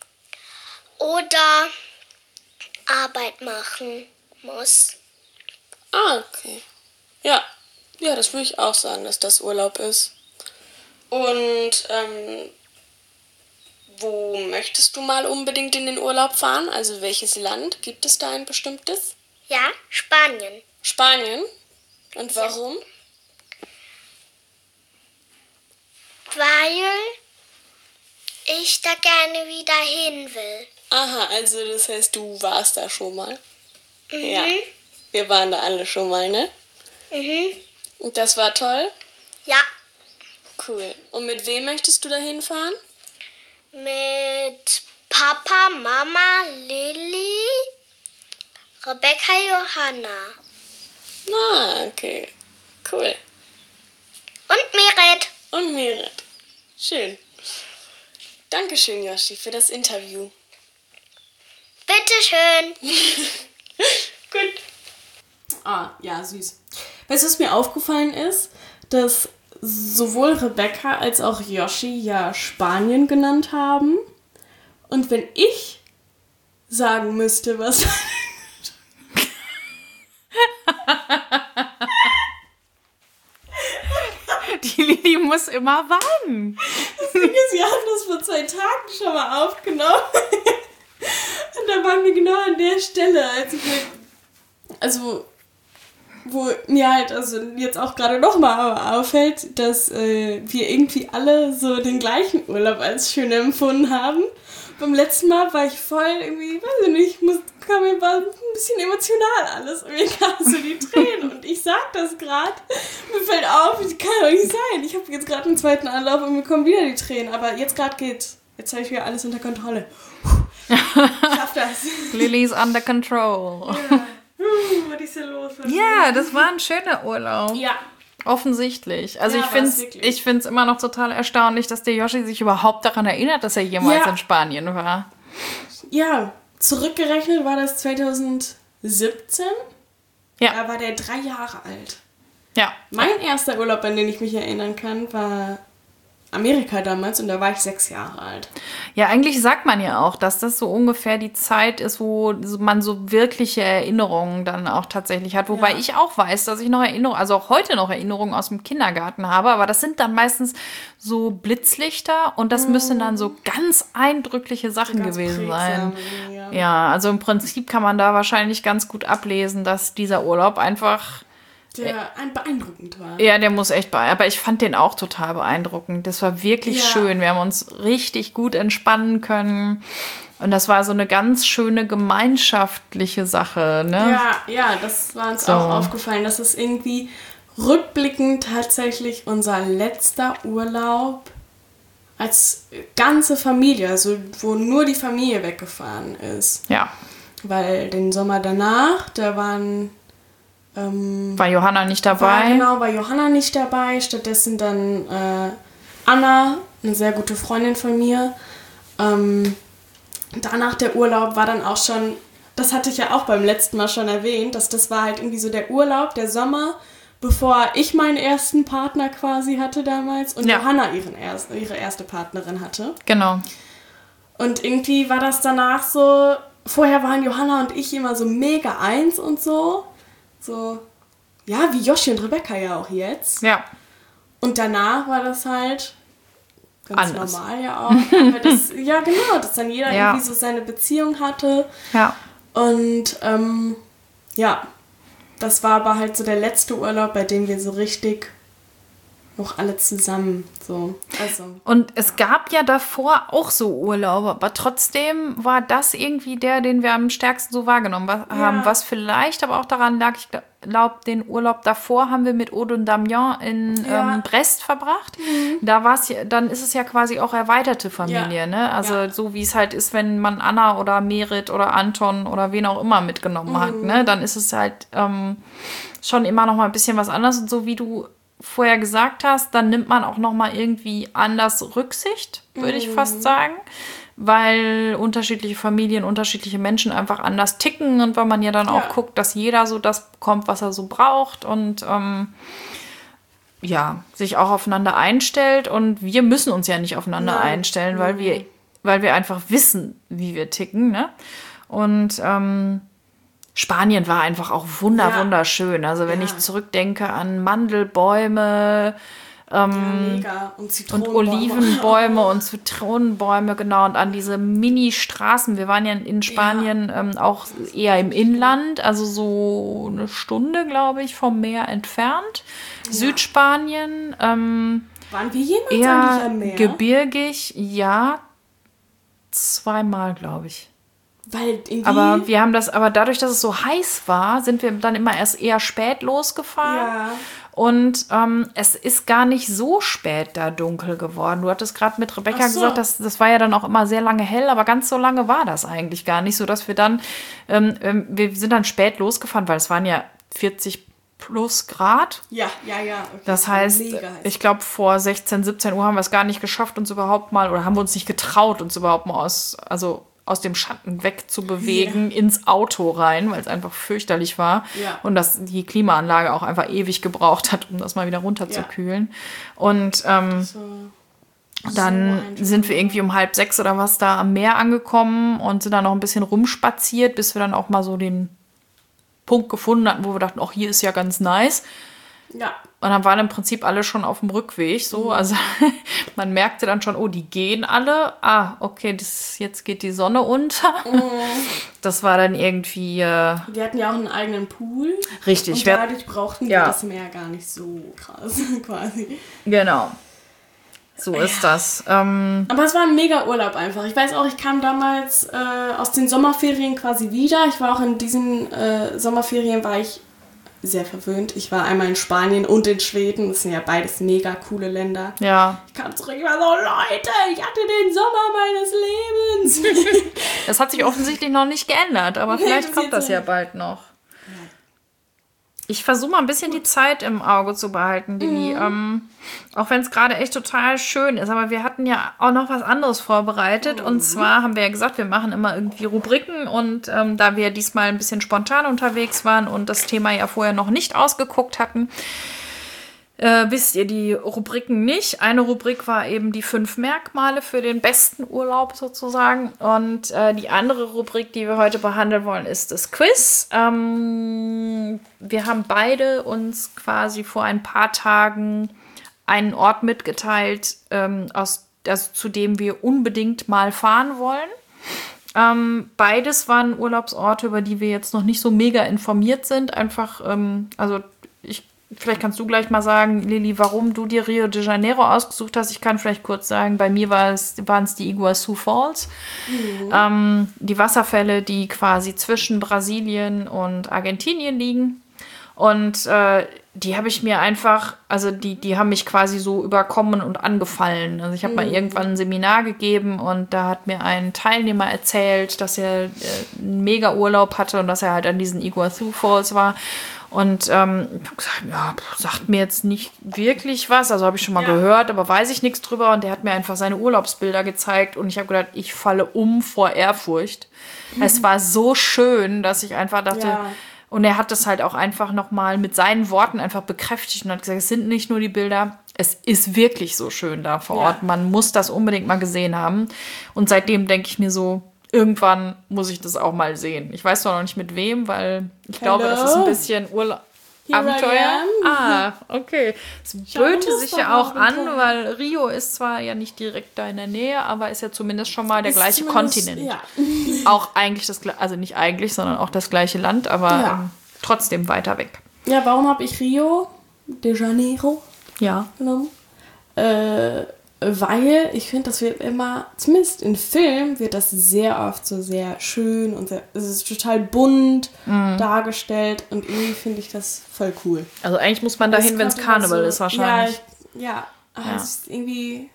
oder Arbeit machen muss. Ah, okay. Ja, das würde ich auch sagen, dass das Urlaub ist. Und wo möchtest du mal unbedingt in den Urlaub fahren? Also welches Land? Gibt es da ein bestimmtes? Ja, Spanien. Spanien? Und warum? Weil ich da gerne wieder hin will. Aha, also das heißt, du warst da schon mal? Mhm. Ja, wir waren da alle schon mal, ne? Mhm. Und das war toll? Ja. Cool. Und mit wem möchtest du da hinfahren? Mit Papa, Mama, Lilly, Rebecca, Johanna. Ah, okay. Cool. Und Merit. Und Merit. Schön. Dankeschön, Yoshi, für das Interview. Bitteschön. Gut. Ah, ja, süß. Weißt du, was mir aufgefallen ist? Dass sowohl Rebecca als auch Yoshi ja Spanien genannt haben. Und wenn ich sagen müsste, was... Die Lili muss immer weinen. Das Ding ist, wir haben das vor 2 Tagen schon mal aufgenommen. Und da waren wir genau an der Stelle, wo mir halt jetzt auch gerade nochmal auffällt, dass wir irgendwie alle so den gleichen Urlaub als schön empfunden haben. Beim letzten Mal war ich voll irgendwie, weiß ich nicht, war ein bisschen emotional alles. Und mir kamen so die Tränen. Und ich sag das gerade. Mir fällt auf, das kann doch nicht sein. Ich habe jetzt gerade einen zweiten Anlauf und mir kommen wieder die Tränen. Aber jetzt gerade geht's. Jetzt habe ich wieder alles unter Kontrolle. Ich schaff das. Lily's under control. Ja. Was ist denn los? Ja, das war ein schöner Urlaub. Ja. Offensichtlich. Also Ja, ich finde es immer noch total erstaunlich, dass der Yoshi sich überhaupt daran erinnert, dass er jemals in Spanien war. Ja, zurückgerechnet war das 2017. Ja. Da war der 3 Jahre alt. Ja. Mein erster Urlaub, an den ich mich erinnern kann, war Amerika damals und da war ich 6 Jahre alt. Ja, eigentlich sagt man ja auch, dass das so ungefähr die Zeit ist, wo man so wirkliche Erinnerungen dann auch tatsächlich hat. Wobei ich auch weiß, dass ich noch Erinnerungen, also auch heute noch Erinnerungen aus dem Kindergarten habe. Aber das sind dann meistens so Blitzlichter und das müssen dann so ganz eindrückliche Sachen gewesen sein. Ja, also im Prinzip kann man da wahrscheinlich ganz gut ablesen, dass dieser Urlaub einfach... Der beeindruckend war. Ja, der muss echt aber ich fand den auch total beeindruckend. Das war wirklich schön. Wir haben uns richtig gut entspannen können. Und das war so eine ganz schöne gemeinschaftliche Sache, ne? Ja, das war uns auch aufgefallen. Das ist irgendwie rückblickend tatsächlich unser letzter Urlaub als ganze Familie, also wo nur die Familie weggefahren ist. Ja. Weil den Sommer danach, da war Johanna nicht dabei? War Johanna nicht dabei. Stattdessen dann Anna, eine sehr gute Freundin von mir. Danach der Urlaub war dann auch schon, das hatte ich ja auch beim letzten Mal schon erwähnt, dass das war halt irgendwie so der Urlaub, der Sommer, bevor ich meinen ersten Partner quasi hatte damals und Johanna ihre erste Partnerin hatte. Genau. Und irgendwie war das danach so, vorher waren Johanna und ich immer so mega eins und so. So, ja, wie Yoshi und Rebecca ja auch jetzt. Ja. Und danach war das halt ganz anders. Normal ja auch. Aber genau, dass dann jeder irgendwie so seine Beziehung hatte. Ja. Und das war aber halt so der letzte Urlaub, bei dem wir so richtig noch alle zusammen so. Also, und es gab ja davor auch so Urlaube, aber trotzdem war das irgendwie der, den wir am stärksten so wahrgenommen haben. Was vielleicht aber auch daran lag, ich glaube, den Urlaub davor haben wir mit Aude und Damien in Brest verbracht. Mhm. Dann ist es ja quasi auch erweiterte Familie, ne? Also so wie es halt ist, wenn man Anna oder Merit oder Anton oder wen auch immer mitgenommen hat, ne? Dann ist es halt schon immer noch mal ein bisschen was anderes. Und so wie du vorher gesagt hast, dann nimmt man auch noch mal irgendwie anders Rücksicht, würde ich fast sagen, weil unterschiedliche Familien, unterschiedliche Menschen einfach anders ticken und weil man ja dann auch guckt, dass jeder so das bekommt, was er so braucht und sich auch aufeinander einstellt und wir müssen uns ja nicht aufeinander einstellen, weil wir einfach wissen, wie wir ticken, ne? Und Spanien war einfach auch wunderschön. Also wenn ich zurückdenke an Mandelbäume mega. Und Olivenbäume und Zitronenbäume, genau, und an diese Mini-Straßen. Wir waren ja in Spanien auch eher im Inland, also so eine Stunde, glaube ich, vom Meer entfernt. Ja. Südspanien. Waren wir jemals eher eigentlich am Meer? Gebirgig, ja. 2-mal, glaube ich. Weil irgendwie... Aber dadurch, dass es so heiß war, sind wir dann immer erst eher spät losgefahren. Ja. Und es ist gar nicht so spät da dunkel geworden. Du hattest gerade mit Rebecca gesagt, das war ja dann auch immer sehr lange hell, aber ganz so lange war das eigentlich gar nicht, sodass wir dann, wir sind dann spät losgefahren, weil es waren ja 40 plus Grad. Ja. Okay. Das heißt, ich glaube, vor 16, 17 Uhr haben wir es gar nicht geschafft, uns überhaupt mal, oder haben wir uns nicht getraut, uns überhaupt mal aus dem Schatten wegzubewegen ins Auto rein, weil es einfach fürchterlich war und dass die Klimaanlage auch einfach ewig gebraucht hat, um das mal wieder runterzukühlen. Und dann sind wir irgendwie um 5:30 oder was da am Meer angekommen und sind dann noch ein bisschen rumspaziert, bis wir dann auch mal so den Punkt gefunden hatten, wo wir dachten, hier ist ja ganz nice. Ja. Und dann waren im Prinzip alle schon auf dem Rückweg. So. Also man merkte dann schon, die gehen alle. Okay, jetzt geht die Sonne unter. Das war dann irgendwie... Wir hatten ja auch einen eigenen Pool. Richtig. Und dadurch brauchten wir das Meer gar nicht so krass, quasi. Genau. So ist das. Aber es war ein mega Urlaub einfach. Ich weiß auch, ich kam damals aus den Sommerferien quasi wieder. Ich war auch in diesen Sommerferien, war ich sehr verwöhnt. Ich war einmal in Spanien und in Schweden. Das sind ja beides mega coole Länder. Ja. Ich kam zurück, ich war so, Leute, ich hatte den Sommer meines Lebens. Das hat sich offensichtlich noch nicht geändert, aber vielleicht kommt das ja bald noch. Ich versuche mal ein bisschen die Zeit im Auge zu behalten, Lili. Auch wenn es gerade echt total schön ist. Aber wir hatten ja auch noch was anderes vorbereitet. Und zwar haben wir ja gesagt, wir machen immer irgendwie Rubriken. Und da wir diesmal ein bisschen spontan unterwegs waren und das Thema ja vorher noch nicht ausgeguckt hatten, wisst ihr die Rubriken nicht. Eine Rubrik war eben die 5 Merkmale für den besten Urlaub sozusagen. Und die andere Rubrik, die wir heute behandeln wollen, ist das Quiz. Wir haben beide uns quasi vor ein paar Tagen einen Ort mitgeteilt, zu dem wir unbedingt mal fahren wollen. Beides waren Urlaubsorte, über die wir jetzt noch nicht so mega informiert sind. Einfach, vielleicht kannst du gleich mal sagen, Lili, warum du dir Rio de Janeiro ausgesucht hast. Ich kann vielleicht kurz sagen, bei mir waren es die Iguazu Falls. Die Wasserfälle, die quasi zwischen Brasilien und Argentinien liegen. Und die habe ich mir einfach, also die haben mich quasi so überkommen und angefallen. Also ich habe mal irgendwann ein Seminar gegeben und da hat mir ein Teilnehmer erzählt, dass er einen mega Urlaub hatte und dass er halt an diesen Iguazu Falls war. Und ich habe gesagt, ja, sagt mir jetzt nicht wirklich was. Also habe ich schon mal gehört, aber weiß ich nichts drüber. Und der hat mir einfach seine Urlaubsbilder gezeigt. Und ich habe gedacht, ich falle um vor Ehrfurcht. Es war so schön, dass ich einfach dachte... Ja. Und er hat das halt auch einfach nochmal mit seinen Worten einfach bekräftigt und hat gesagt, es sind nicht nur die Bilder, es ist wirklich so schön da vor Ort. Man muss das unbedingt mal gesehen haben. Und seitdem denke ich mir so, irgendwann muss ich das auch mal sehen. Ich weiß zwar noch nicht mit wem, weil ich glaube, das ist ein bisschen Abenteuer. Okay. Es böte sich ja auch an, weil Rio ist zwar ja nicht direkt da in der Nähe, aber ist ja zumindest schon mal der gleiche Kontinent. Ja. Auch eigentlich also nicht eigentlich, sondern auch das gleiche Land, aber trotzdem weiter weg. Ja, warum habe ich Rio de Janeiro genommen? Weil ich finde, das wird immer, zumindest in Filmen, wird das sehr oft so sehr schön und es ist total bunt dargestellt und irgendwie finde ich das voll cool. Also eigentlich muss man dahin, wenn es Karneval ist wahrscheinlich. Es ist irgendwie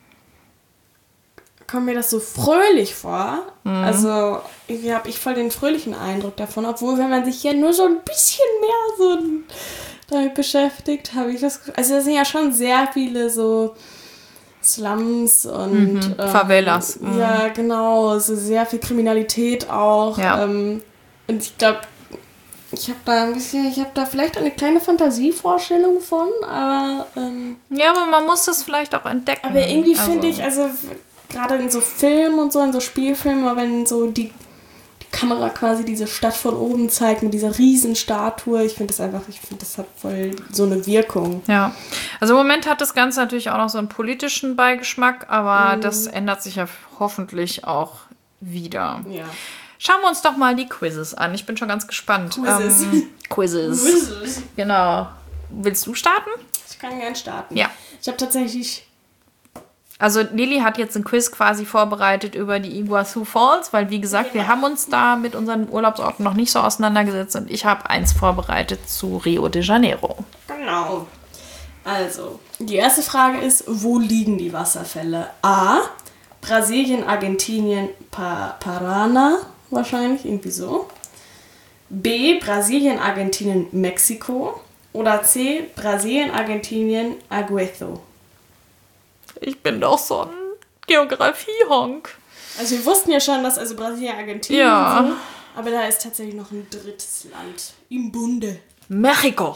kommt mir das so fröhlich vor. Also irgendwie habe ich voll den fröhlichen Eindruck davon, obwohl wenn man sich hier nur so ein bisschen mehr so damit beschäftigt, habe ich das, also da sind ja schon sehr viele so Slums und Favelas. Ja, genau, so sehr viel Kriminalität auch. Ja. Und ich glaube, ich habe da vielleicht eine kleine Fantasievorstellung von, aber ja, aber man muss das vielleicht auch entdecken. Aber irgendwie finde ich, also gerade in so Filmen und so, in so Spielfilmen, wenn so die Kamera quasi diese Stadt von oben zeigt mit dieser Riesenstatue. Ich finde das hat voll so eine Wirkung. Ja, also im Moment hat das Ganze natürlich auch noch so einen politischen Beigeschmack, aber das ändert sich ja hoffentlich auch wieder. Ja. Schauen wir uns doch mal die Quizzes an. Ich bin schon ganz gespannt. Quizzes. Genau. Willst du starten? Ich kann gerne starten. Ja. Ich habe tatsächlich... Also Lili hat jetzt ein Quiz quasi vorbereitet über die Iguazu Falls, weil wie gesagt, wir haben uns da mit unseren Urlaubsorten noch nicht so auseinandergesetzt und ich habe eins vorbereitet zu Rio de Janeiro. Genau. Also, die erste Frage ist, wo liegen die Wasserfälle? A, Brasilien, Argentinien, Paraná, wahrscheinlich, irgendwie so. B, Brasilien, Argentinien, Mexiko. Oder C, Brasilien, Argentinien, Aguezo. Ich bin doch so ein Geografie-Honk. Also wir wussten ja schon, dass also Brasilien, Argentinien und so, aber da ist tatsächlich noch ein drittes Land im Bunde. Mexiko.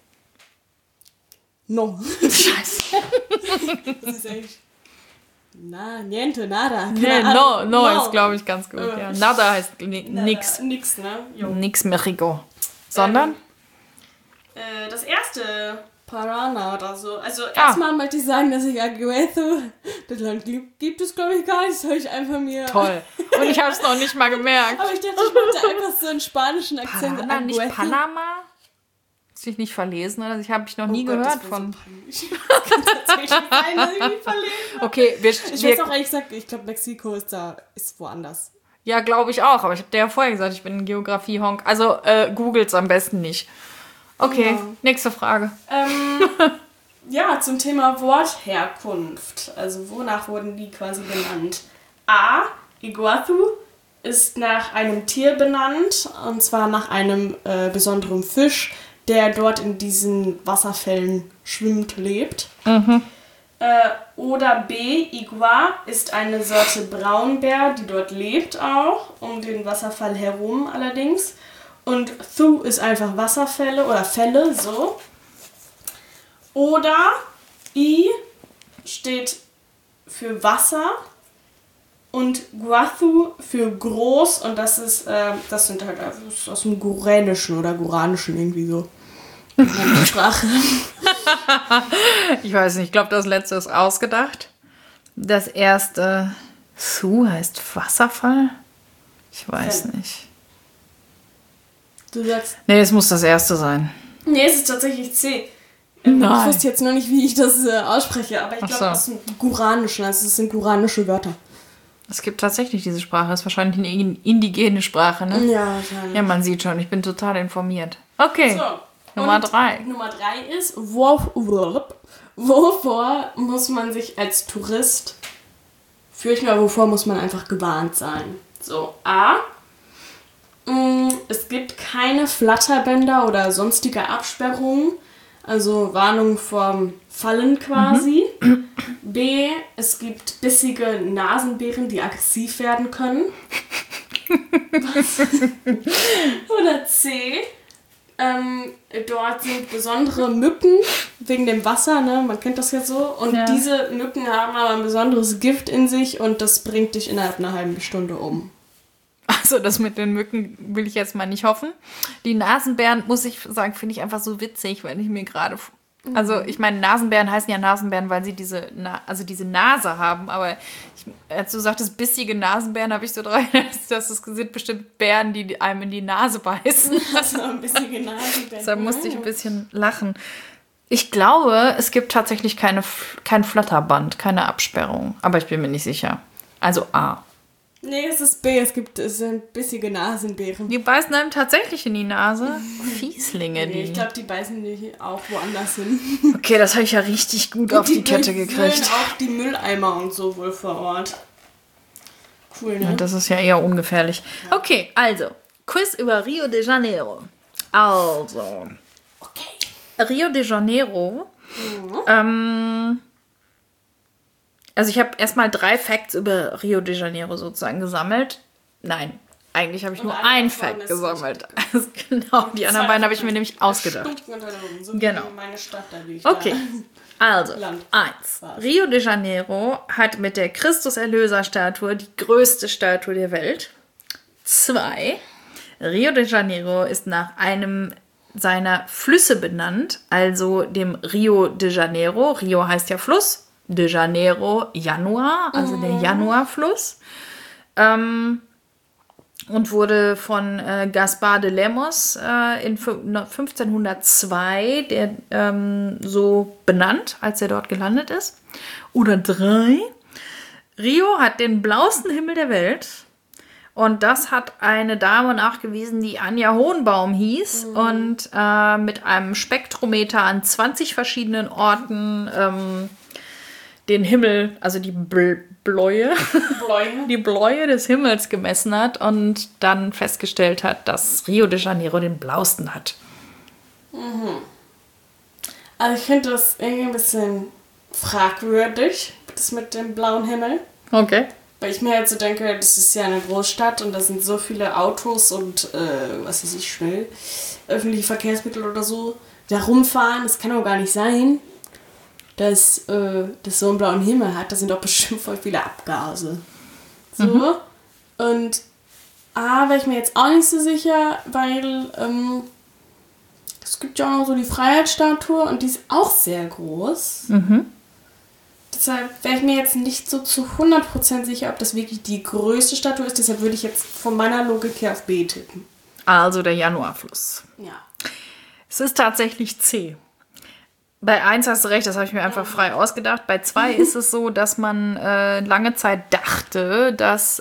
No. Scheiße. Das ist echt... Niente, nada. No ist, glaube ich, ganz gut. Ja. Nada heißt nix. Nix, ne? Jo. Nix Mexiko. Sondern? Das erste... Paraná oder so. Also erstmal möchte ich sagen, dass ich Aguezo, das Land gibt es, glaube ich, gar nicht. Das habe ich einfach mir... Toll. Und ich habe es noch nicht mal gemerkt. Aber ich dachte, ich wollte einfach so einen spanischen Akzent. Paraná, nicht Panama? dich nicht verlesen oder? Ich habe noch nie Gott, gehört das von. So peinlich. Das kann tatsächlich sein, dass ich mich verlesen habe. Okay, Ich weiß auch ehrlich gesagt, ich glaube, Mexiko ist woanders. ja, glaube ich auch, aber ich habe dir ja vorher gesagt, ich bin ein Geografie-Honk. Also googelt's am besten nicht. Okay, Ja. nächste Frage. Ja, zum Thema Wortherkunft. Also wonach wurden die quasi benannt? A. Iguazu ist nach einem Tier benannt, und zwar nach einem besonderen Fisch, der dort in diesen Wasserfällen schwimmt, lebt. Oder B. Igua ist eine Sorte Braunbär, die dort lebt auch, um den Wasserfall herum allerdings. Und Thu ist einfach Wasserfälle oder Fälle, so. Oder I steht für Wasser und Guathu für groß, und das sind halt aus dem Guränischen oder Guranischen irgendwie so. Meine Sprache. Ich weiß nicht, ich glaube, das letzte ist ausgedacht. Das erste, Su heißt Wasserfall? Ich weiß nicht. Du sagst. Nee, es muss das erste sein. Nee, es ist tatsächlich C. Nein. Ich wusste jetzt noch nicht, wie ich das ausspreche, aber ich Ach glaube, so. das sind Guranischen, also es sind guranische Wörter. Es gibt tatsächlich diese Sprache. Das ist wahrscheinlich eine indigene Sprache, ne? Ja, wahrscheinlich. Ja, man sieht schon, ich bin total informiert. Okay, So. Nummer Und 3. Nummer 3 ist, wovor muss man sich als Tourist, wovor muss man einfach gewarnt sein? So, A. Es gibt keine Flatterbänder oder sonstige Absperrungen, also Warnung vorm Fallen quasi. B. Es gibt bissige Nasenbären, die aggressiv werden können. Oder C. Dort sind besondere Mücken wegen dem Wasser, ne? Man kennt das ja so. Und Ja. diese Mücken haben aber ein besonderes Gift in sich und das bringt dich innerhalb einer halben Stunde um. Also das mit den Mücken will ich jetzt mal nicht hoffen. Die Nasenbären, muss ich sagen, finde ich einfach so witzig, wenn ich mir gerade... Also ich meine, Nasenbären heißen ja Nasenbären, weil sie diese Nase haben. Aber als du sagtest, bissige Nasenbären, habe ich so dran gedacht, dass es sind bestimmt Bären, die einem in die Nase beißen. Also ein bissige Nasenbären. Deshalb musste ich ein bisschen lachen. Ich glaube, es gibt tatsächlich kein Flatterband, keine Absperrung. Aber ich bin mir nicht sicher. Also A. Nee, es ist B. Es sind bissige Nasenbären. Die beißen einem tatsächlich in die Nase. Fieslinge, Nee, ich die. glaube, die beißen dich auch woanders hin. Okay, das habe ich ja richtig gut auf die Kette gekriegt. auch die Mülleimer und so wohl vor Ort. Cool, ne? Ja, das ist ja eher ungefährlich. Okay, also, Quiz über Rio de Janeiro. Also, Okay. Rio de Janeiro. Also ich habe erstmal 3 Facts über Rio de Janeiro sozusagen gesammelt. Nein, eigentlich habe ich Und nur einer einen davon Fact ist gesammelt. Also genau, die anderen beiden habe ich mir nämlich ausgedacht. So Genau. wie meine Stadt, da wie ich Okay, also Land. 1. Rio de Janeiro hat mit der Christus-Erlöser-Statue die größte Statue der Welt. 2. Rio de Janeiro ist nach einem seiner Flüsse benannt, also dem Rio de Janeiro. Rio heißt ja Fluss. De Janeiro, Januar, also der Januarfluss. Und wurde von Gaspar de Lemos in 1502 so benannt, als er dort gelandet ist. Oder 3. Rio hat den blauesten Himmel der Welt. Und das hat eine Dame nachgewiesen, die Anja Hohenbaum hieß. Und mit einem Spektrometer an 20 verschiedenen Orten den Himmel, also die Bläue des Himmels gemessen hat und dann festgestellt hat, dass Rio de Janeiro den blauesten hat. Also ich finde das irgendwie ein bisschen fragwürdig, das mit dem blauen Himmel. Okay. Weil ich mir halt so denke, das ist ja eine Großstadt und da sind so viele Autos und, was weiß ich, schnell, öffentliche Verkehrsmittel oder so, da rumfahren. Das kann doch gar nicht sein, dass das so einen blauen Himmel hat. Da sind doch bestimmt voll viele Abgase. So. Und wäre ich mir jetzt auch nicht so sicher, weil es gibt ja auch noch so die Freiheitsstatue und die ist auch sehr groß. Deshalb wäre ich mir jetzt nicht so zu 100% sicher, ob das wirklich die größte Statue ist. Deshalb würde ich jetzt von meiner Logik her auf B tippen. Also der Januarfluss. Ja. Es ist tatsächlich C. Bei 1 hast du recht, das habe ich mir einfach frei ausgedacht. Bei 2 ist es so, dass man lange Zeit dachte, dass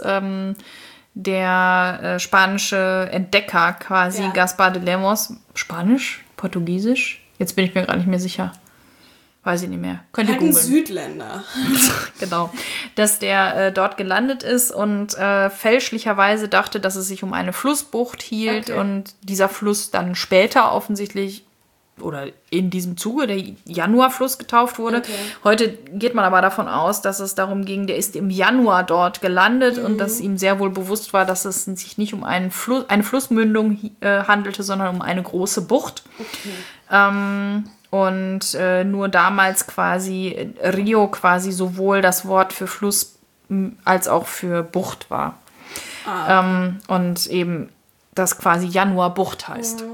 der spanische Entdecker quasi Gaspar de Lemos, Spanisch, Portugiesisch, jetzt bin ich mir gerade nicht mehr sicher. Weiß ich nicht mehr. Könnt ihr googeln. Ein Südländer. Genau. Dass der dort gelandet ist und fälschlicherweise dachte, dass es sich um eine Flussbucht hielt und dieser Fluss dann später offensichtlich oder in diesem Zuge der Januarfluss getauft wurde. Okay. Heute geht man aber davon aus, dass es darum ging, der ist im Januar dort gelandet und dass ihm sehr wohl bewusst war, dass es sich nicht um eine Flussmündung handelte, sondern um eine große Bucht. Okay. Und nur damals quasi Rio quasi sowohl das Wort für Fluss als auch für Bucht war. Und eben das quasi Januarbucht heißt.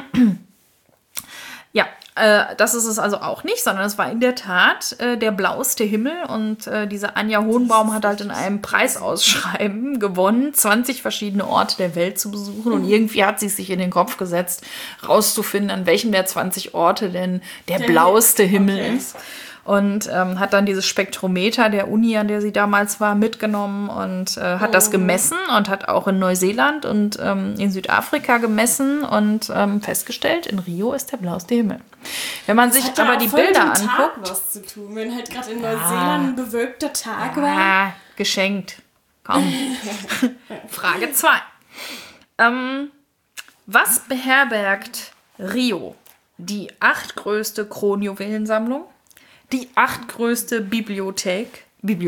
Ja, das ist es also auch nicht, sondern es war in der Tat der blaueste Himmel und diese Anja Hohenbaum hat halt in einem Preisausschreiben gewonnen, 20 verschiedene Orte der Welt zu besuchen und irgendwie hat sie sich in den Kopf gesetzt, rauszufinden, an welchem der 20 Orte denn der blaueste Himmel ist. Und hat dann dieses Spektrometer der Uni, an der sie damals war, mitgenommen und hat das gemessen und hat auch in Neuseeland und in Südafrika gemessen und festgestellt, in Rio ist der blaueste Himmel. Wenn man sich aber die Bilder anguckt... Tag was zu tun, wenn halt gerade in Neuseeland ein bewölkter Tag war. Geschenkt. Komm. Frage 2. Was beherbergt Rio? Die 8. größte Kronjuwelensammlung? Die 8. größte Bibliothek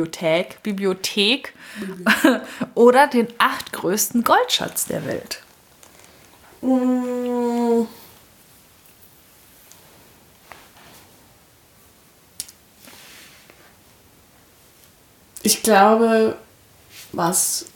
oder den 8. größten Goldschatz der Welt? Ich glaube, weiß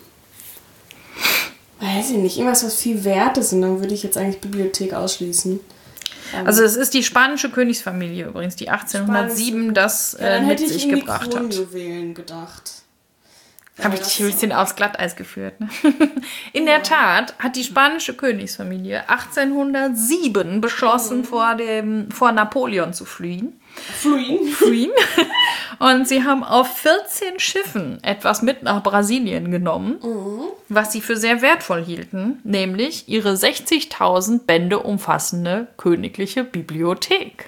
ich nicht, irgendwas, was viel wert ist und dann würde ich jetzt eigentlich Bibliothek ausschließen. Also es ist die spanische Königsfamilie übrigens, die 1807 das mit sich gebracht hat. Kronjuwelen gedacht. Habe ich dich ein bisschen aufs Glatteis geführt. Ne? In der Tat hat die spanische Königsfamilie 1807 beschlossen, vor Napoleon zu fliehen. Fliehen. Und sie haben auf 14 Schiffen etwas mit nach Brasilien genommen, was sie für sehr wertvoll hielten, nämlich ihre 60.000 Bände umfassende königliche Bibliothek.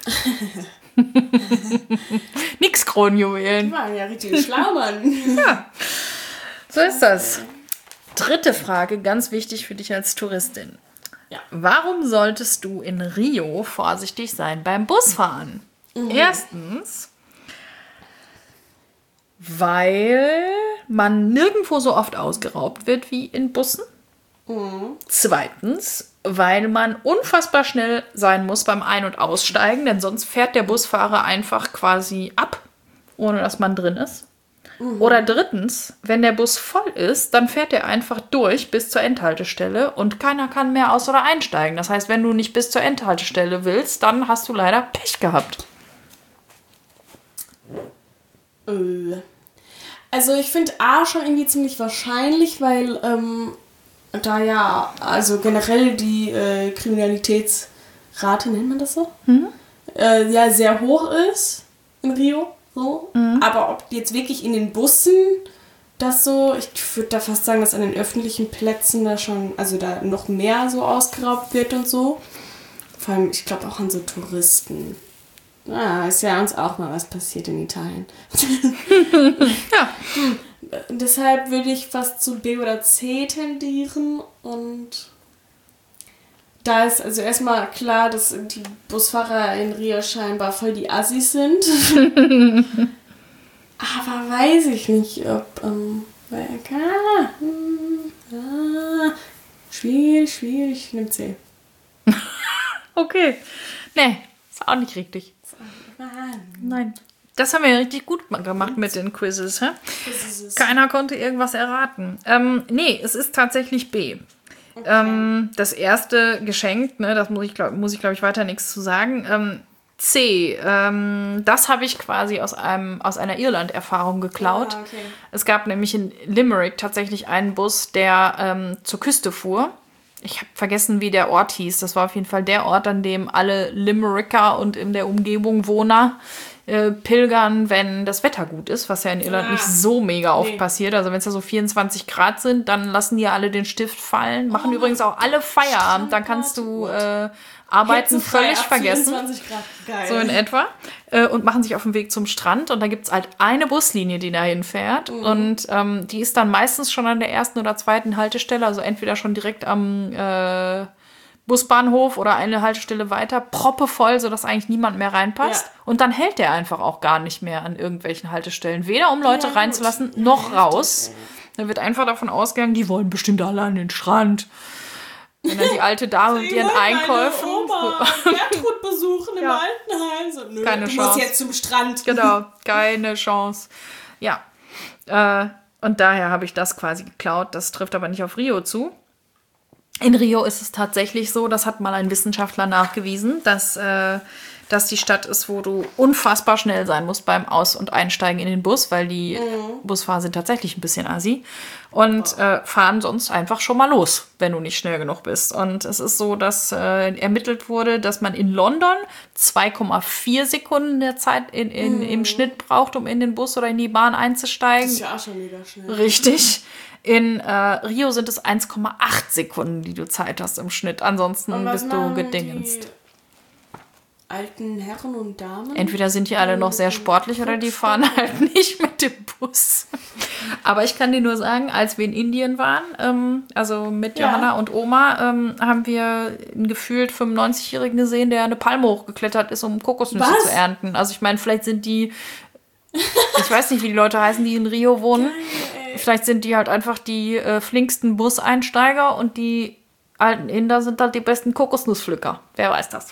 Nix Kronjuwelen. Die waren ja richtig schlau, Mann. Ja, so ist das. 3. Frage, ganz wichtig für dich als Touristin. Ja. Warum solltest du in Rio vorsichtig sein beim Busfahren? Erstens, weil man nirgendwo so oft ausgeraubt wird wie in Bussen. Zweitens, weil man unfassbar schnell sein muss beim Ein- und Aussteigen, denn sonst fährt der Busfahrer einfach quasi ab, ohne dass man drin ist. Oder drittens, wenn der Bus voll ist, dann fährt er einfach durch bis zur Endhaltestelle und keiner kann mehr aus- oder einsteigen. Das heißt, wenn du nicht bis zur Endhaltestelle willst, dann hast du leider Pech gehabt. Also ich finde A schon irgendwie ziemlich wahrscheinlich, weil da ja, also generell die Kriminalitätsrate, nennt man das so? Ja, sehr hoch ist in Rio. So. Aber ob jetzt wirklich in den Bussen das so, ich würde da fast sagen, dass an den öffentlichen Plätzen da schon, also da noch mehr so ausgeraubt wird und so. Vor allem, ich glaube auch an so Touristen. Ist ja uns auch mal was passiert in Italien. Ja. Deshalb würde ich fast zu B oder C tendieren und da ist also erstmal klar, dass die Busfahrer in Rio scheinbar voll die Assis sind. Aber weiß ich nicht, ob schwierig, ich nehme C. Okay. Nee, ist auch nicht richtig. Nein. Das haben wir ja richtig gut gemacht mit den Quizzes. Hä? Keiner konnte irgendwas erraten. Nee, es ist tatsächlich B. Okay. Das erste geschenkt, ne, das muss ich glaube ich, weiter nichts zu sagen. C, das habe ich quasi aus einer Irland-Erfahrung geklaut. Okay. Es gab nämlich in Limerick tatsächlich einen Bus, der zur Küste fuhr. Ich habe vergessen, wie der Ort hieß. Das war auf jeden Fall der Ort, an dem alle Limericker und in der Umgebung Wohner pilgern, wenn das Wetter gut ist, was ja in Irland nicht so mega oft passiert. Also wenn es ja so 24 Grad sind, dann lassen die ja alle den Stift fallen. Machen übrigens auch alle Feierabend. Dann kannst du Arbeiten völlig vergessen. 24 Grad. Geil. So in etwa. Und machen sich auf den Weg zum Strand. Und da gibt es halt eine Buslinie, die dahin fährt. Und die ist dann meistens schon an der ersten oder zweiten Haltestelle. Also entweder schon direkt am Busbahnhof oder eine Haltestelle weiter, proppevoll, sodass eigentlich niemand mehr reinpasst. Ja. Und dann hält der einfach auch gar nicht mehr an irgendwelchen Haltestellen. Weder um Leute reinzulassen, noch raus. Da wird einfach davon ausgegangen, die wollen bestimmt alle an den Strand. Wenn dann die alte Dame mit ihren Einkäufen... Oma Gertrud besuchen im Altenheim. So, nö, keine du Chance. musst jetzt zum Strand. Genau, keine Chance. Ja, und daher habe ich das quasi geklaut. Das trifft aber nicht auf Rio zu. In Rio ist es tatsächlich so, das hat mal ein Wissenschaftler nachgewiesen, dass die Stadt ist, wo du unfassbar schnell sein musst beim Aus- und Einsteigen in den Bus, weil die Busfahrer sind tatsächlich ein bisschen assi und fahren sonst einfach schon mal los, wenn du nicht schnell genug bist. Und es ist so, dass ermittelt wurde, dass man in London 2,4 Sekunden der Zeit im Schnitt braucht, um in den Bus oder in die Bahn einzusteigen. Das ist ja auch schon mega schnell. Richtig. In Rio sind es 1,8 Sekunden, die du Zeit hast im Schnitt. Ansonsten bist du gedingenst. Alten Herren und Damen? Entweder sind die alle noch sehr sportlich oder die fahren halt nicht mit dem Bus. Aber ich kann dir nur sagen, als wir in Indien waren, also mit Johanna und Oma, haben wir einen gefühlt 95-Jährigen gesehen, der eine Palme hochgeklettert ist, um Kokosnüsse zu ernten. Also ich meine, vielleicht sind die, ich weiß nicht, wie die Leute heißen, die in Rio wohnen. Vielleicht sind die halt einfach die flinksten Buseinsteiger und die alten Inder sind halt die besten Kokosnusspflücker. Wer weiß das?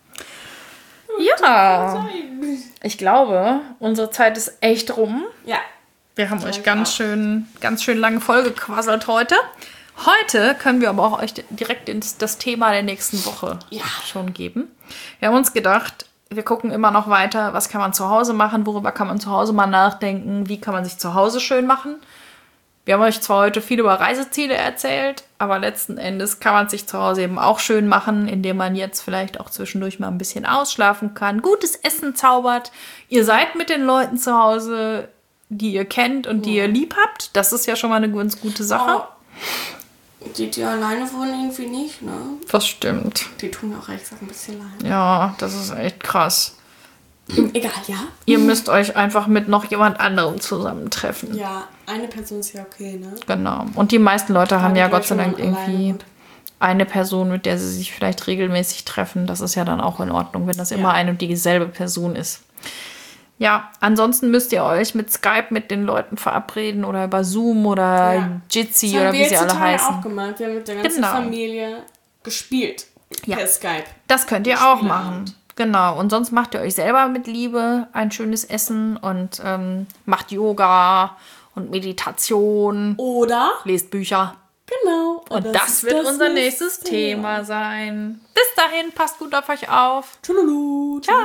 Ja, ich glaube, unsere Zeit ist echt rum. Ja. Wir haben euch ganz schön lange Folge gequasselt heute. Heute können wir aber auch euch direkt das Thema der nächsten Woche schon geben. Wir haben uns gedacht, wir gucken immer noch weiter, was kann man zu Hause machen, worüber kann man zu Hause mal nachdenken, wie kann man sich zu Hause schön machen. Wir haben euch zwar heute viel über Reiseziele erzählt, aber letzten Endes kann man sich zu Hause eben auch schön machen, indem man jetzt vielleicht auch zwischendurch mal ein bisschen ausschlafen kann, gutes Essen zaubert. Ihr seid mit den Leuten zu Hause, die ihr kennt und die ihr lieb habt. Das ist ja schon mal eine ganz gute Sache. Die alleine wohnen irgendwie nicht, ne? Das stimmt. Die tun mir auch ehrlich gesagt ein bisschen leid. Ja, das ist echt krass. Egal, ja. Ihr müsst euch einfach mit noch jemand anderem zusammentreffen. Ja, eine Person ist ja okay, ne? Genau. Und die meisten Leute haben ja Gott sei Dank irgendwie eine Person, mit der sie sich vielleicht regelmäßig treffen. Das ist ja dann auch in Ordnung, wenn das immer eine und dieselbe Person ist. Ja, ansonsten müsst ihr euch mit Skype mit den Leuten verabreden oder über Zoom oder Jitsi oder wie sie alle heißen. Auch gemacht. Wir haben mit der ganzen Familie gespielt per Skype. Das könnt ihr auch machen. Genau, und sonst macht ihr euch selber mit Liebe ein schönes Essen und macht Yoga und Meditation. Oder lest Bücher. Genau. Und das wird unser nächstes Thema sein. Bis dahin, passt gut auf euch auf. Tschüss. Ciao.